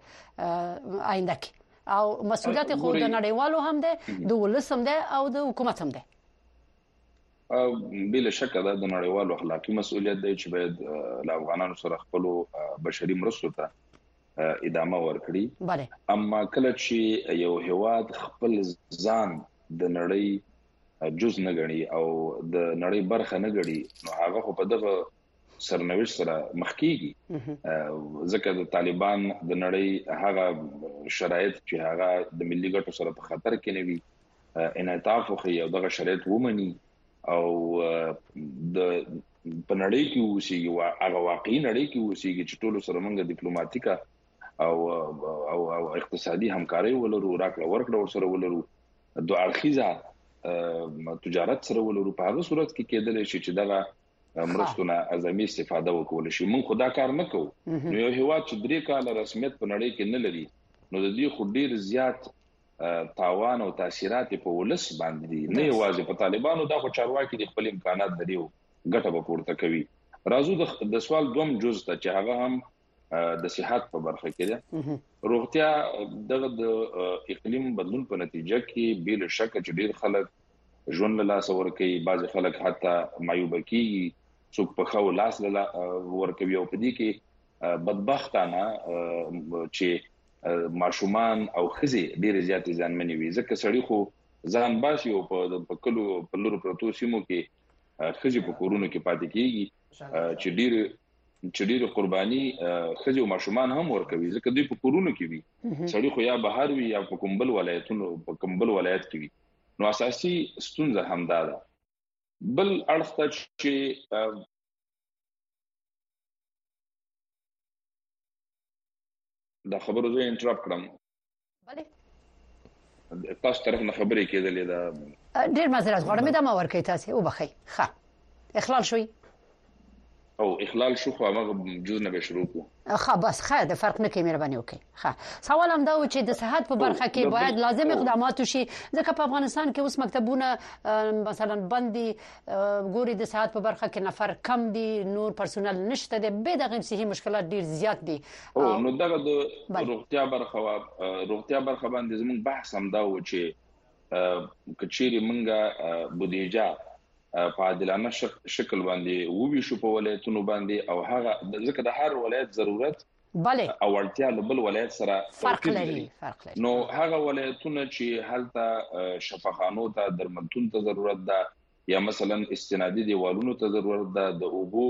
آینده کې؟ او مسؤلیت خو د نړیوالو هم دی، د ولس هم دی او د حکومت هم دی. بلا شک دا د نړیوالو اخلاقی مسؤلیت دی چې باید له افغانانو سره خپل بشري مرستو ته ادامه ورکړي. اما کله چې یو هیواد خپل ځان د نړۍ جز نه ګڼي او د نړۍ برخه نه ګڼي، نو هغه خو په دغه سرنوشت سره مخ کیږي. ځکه د طالبان د نړۍ هغه شرایط چې هغه د ملي ګټو سره په خطر کې نه وي انعطاف وکړي او دغه شرایط ومني او د په نړۍ کې اوسېږي او هغه واقعي نړۍ کې اوسېږي چې ټول سره موږ ډیپلوماټیکا او او او اقتصادي همکاري ولرو، راکړه ورکړه ورسره ولرو، دوه اړخیزه تجارت سره ولرو. په هغه صورت کې کېدل شي چې دغه مرستونه اعظمي استفاده وکول شي. موږ خدا کار نه کوو. نو یو هیواد چې درې کال رسمیت په نړۍ کې نه لري، نو د دې خو ډیر زیات تاوان او تاثیرات په ولس باندې دي، نه یوازې په طالبانو. دا خو چارواکي د خپل امکانات لري ګټه به پورته کوي. راځو د سوال دوم جز ته چې هغه هم د صحت په برخه کې ده. روغتیا دغه د اقلیم بدلون په نتیجه کې بل شک چې ډیر خلک ژوند له لاس ورکوي، بعض خلک حتی معیوب کیږي، څوک په خو لاس له ورکوي او په دې کې بدبختانه چې ماشومان او خزي ډیر زیات ځانمنې وي. ځکه سړی خو ځان باسي او په کلو په لورو پروتو سیمو کې خزي په کورونو کې پاتې کیږي چې ډیر چې ډیر قرباني خزي او ماشومان هم ورکوي، ځکه دوی په کورونو کې وي. سړی خو یا بهر وي یا په کومبل ولایتونو په کومبل ولایت کې وي. نو اساسي ستونزه همدا ده. بل اړخ ته چې دا خبرو زه انټراپ کړم، بله تاسو طرف نه خبرې کېدلې ده. ډېر معذرت غواړم، دا ما ورکې تاسو او بخي ښه اخلال شوي. او اخلال شو خو هغه جز نه به شروع کو. خب بس خیر فرق نه کوي مهرباني وکړي. ښه سوال هم دا و چې د صحت په برخه کې باید لازم اقدامات وشي ځکه په افغانستان کې اوس مکتبونه مثلا بندي ګوري د صحت په برخه کې نفر کم دي نور پرسونل نشته دي به دغه صحي مشکلات ډیر زیات دي. او نو دغه د روغتیا برخه روغتیا برخه باندې زموږ بحث هم دا و چې کچېری منګه بودیجه په عادلانه شکل باندې ووي شو په ولایتونو باندې او هغه ځکه د هر ولایت ضرورت bale او ورتیا له بل ولایت سره فرق لري فرق لري نو هغه ولایتونه چې هلته شفاخانو ته درملتون ته ضرورت ده یا مثلا استنادي دیوالونو ته ضرورت ده د اوبو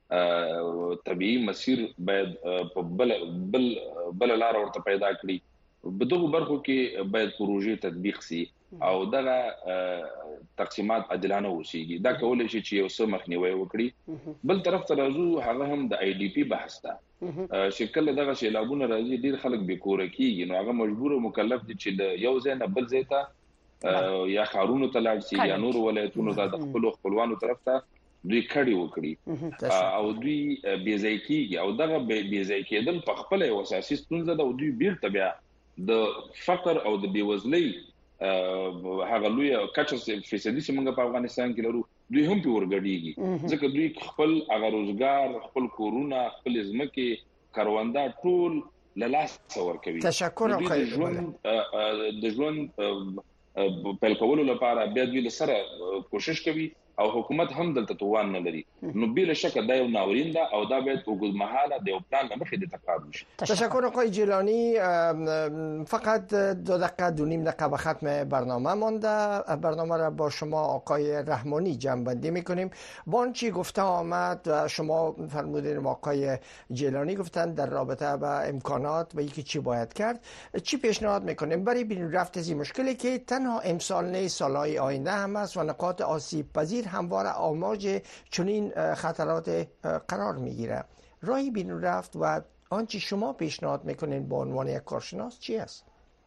طبيعي مسیر باید په بل بل بل لار ورته پیدا کړي بدغه برخو کې باید پروژې تطبیق سي او دغه تقسیمات عادلانه وشيږي دا کولای شي چې یو څه مخنیوي وکړي. بل طرف ته راځو هغه هم د آی ډی پی بحث ده شکل دغه سیلابونه راځي ډیر خلک به کور کېږي نو هغه مجبور او مکلف دي چې د یو ځای نه بل ځای ته یا خارونو ته لاړ شي یا نور ولایتونو ته د خپل خپلوانو طرف ته دوی کړي وکړي او دوی بي ځای کېږي او دغه بي ځای کېدل په خپل یو اساسي ستونزه ده او دوی بیرته بیا د فقر او د بیوزلۍ هغه لوی کچه فیصدي چې موږ په افغانستان کې لرو دوی هم په ورګډيږي ځکه دوی خپل هغه روزګار خپل کورونه خپل ځمکې کاروندا ټول لاس څور کوي. تشکر او خیر د ژوند په کولو لپاره بیا دوی سره کوشش کوي او حکومت هم دلته توان نه لري نو بلا شک دا یو ناورین ده او دا باید وګړي محاله د یو پلان مخې د تکرار شي. تشکر آقای جیلانی. فقط دو دقیقه دو نیم دقیقه به ختم برنامه مانده. برنامه را با شما آقای رحمانی جمع‌بندی میکنیم. با آنچه گفته آمد شما فرمودین آقای جیلانی گفتن در رابطه با امکانات و یکی چی باید کرد چی پیشنهاد میکنیم برای بیرون رفت از این مشکلی که تنها امسال نه سالهای آینده هم است و نقاط آسیب پذیر همواره آماج چنین خطرات قرار میگیره. راهی بیرون رفت و آنچه شما پیشنهاد میکنین به عنوان یک کارشناس چی است؟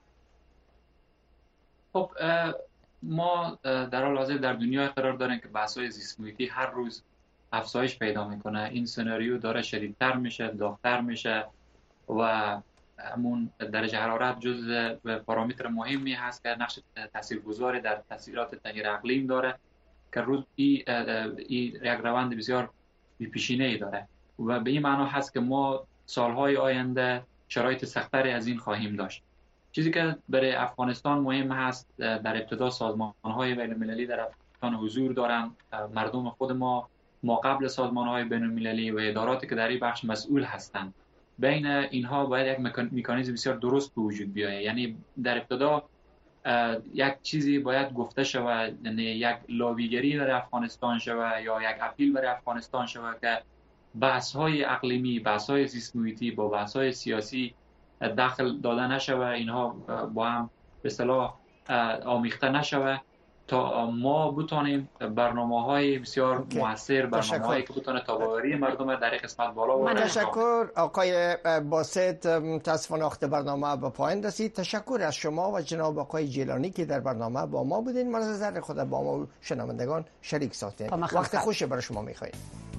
خب ما در حال حاضر در دنیا قرار داریم که بحث‌های زیست محیطی هر روز افزایش پیدا میکنه. این سناریو داره شدیدتر میشه، داغ‌تر میشه و همون درجه حرارت جزء پارامتر مهمی هست که نقش تاثیرگذاری در تاثیرات تغییر اقلیم داره که روز این ای یک روند بسیار بی‌پیشینه‌ای داره و به این معنا هست که ما سالهای آینده شرایط سخت‌تری از این خواهیم داشت. چیزی که برای افغانستان مهم هست در ابتدا سازمان‌های بین‌المللی در افغانستان حضور دارن. مردم خود ما ما قبل سازمان‌های بین‌المللی و اداراتی که در این بخش مسئول هستند بین اینها باید یک مکانیزم بسیار درست به وجود بیاید. یعنی در ابتدا یک چیزی باید گفته شود، یعنی یک لابیگری در افغانستان شود یا یک اپیل برای افغانستان شود که بحث‌های اقلیمی، بحث‌های زیست محیطی با بحث‌های سیاسی داخل داده نشود، اینها با هم به اصطلاح آمیخته نشود تا ما بتونیم برنامه‌های بسیار موثر، برنامه‌هایی که بتونه تابعداری مردم در یک قسمت بالا ببره. تشکر آقای باسط. متاسفانه وقت برنامه به پایان رسید. تشکر از شما و جناب آقای جیلانی که در برنامه با ما بودین. ما از نظر خود با ما شنوندگان شریک ساختین. وقت خوشی برای شما می‌خوایم.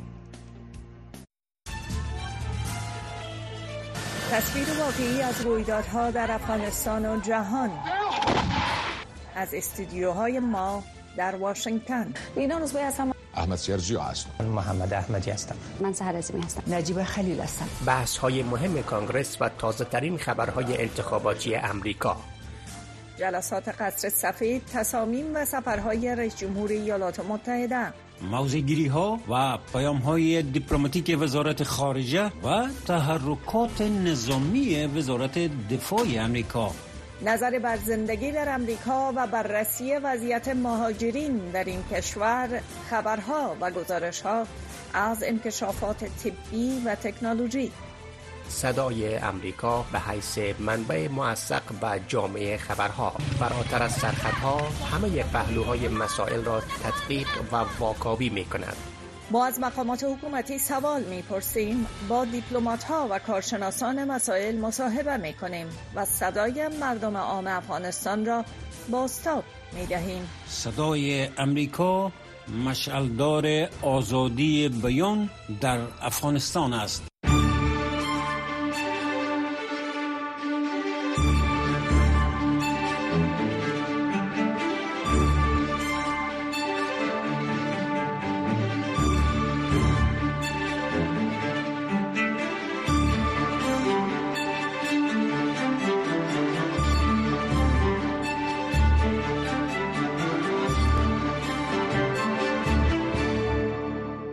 تصویر واقعی از رویدادها در افغانستان و جهان از استودیوهای ما در واشنگتن. اینا روزبه هستم. احمد سیرجی هستم. محمد احمدی هستم. من سحر عظیمی هستم. نجیب خلیل هستم. بحث های مهم کانگرس و تازه ترین خبرهای انتخاباتی امریکا. جلسات قصر سفید، تصامیم و سفرهای رئیس جمهوری ایالات متحده. موضع‌گیری ها و پیام های دیپلماتیک وزارت خارجه و تحرکات نظامی وزارت دفاع امریکا. نظر بر زندگی در امریکا و بررسی وضعیت مهاجرین در این کشور، خبرها و گزارش‌ها از انکشافات طبی و تکنولوژی. صدای امریکا به حیث منبع موثق به جامعه خبرها، فراتر از سرخطها همه پهلوهای مسائل را تدقیق و واکاوی می‌کند. ما از مقامات حکومتی سوال می‌پرسیم، با دیپلمات‌ها و کارشناسان مسائل مصاحبه می‌کنیم و صدای مردم عام افغانستان را بازتاب می‌دهیم. صدای امریکا مشعلدار آزادی بیان در افغانستان است.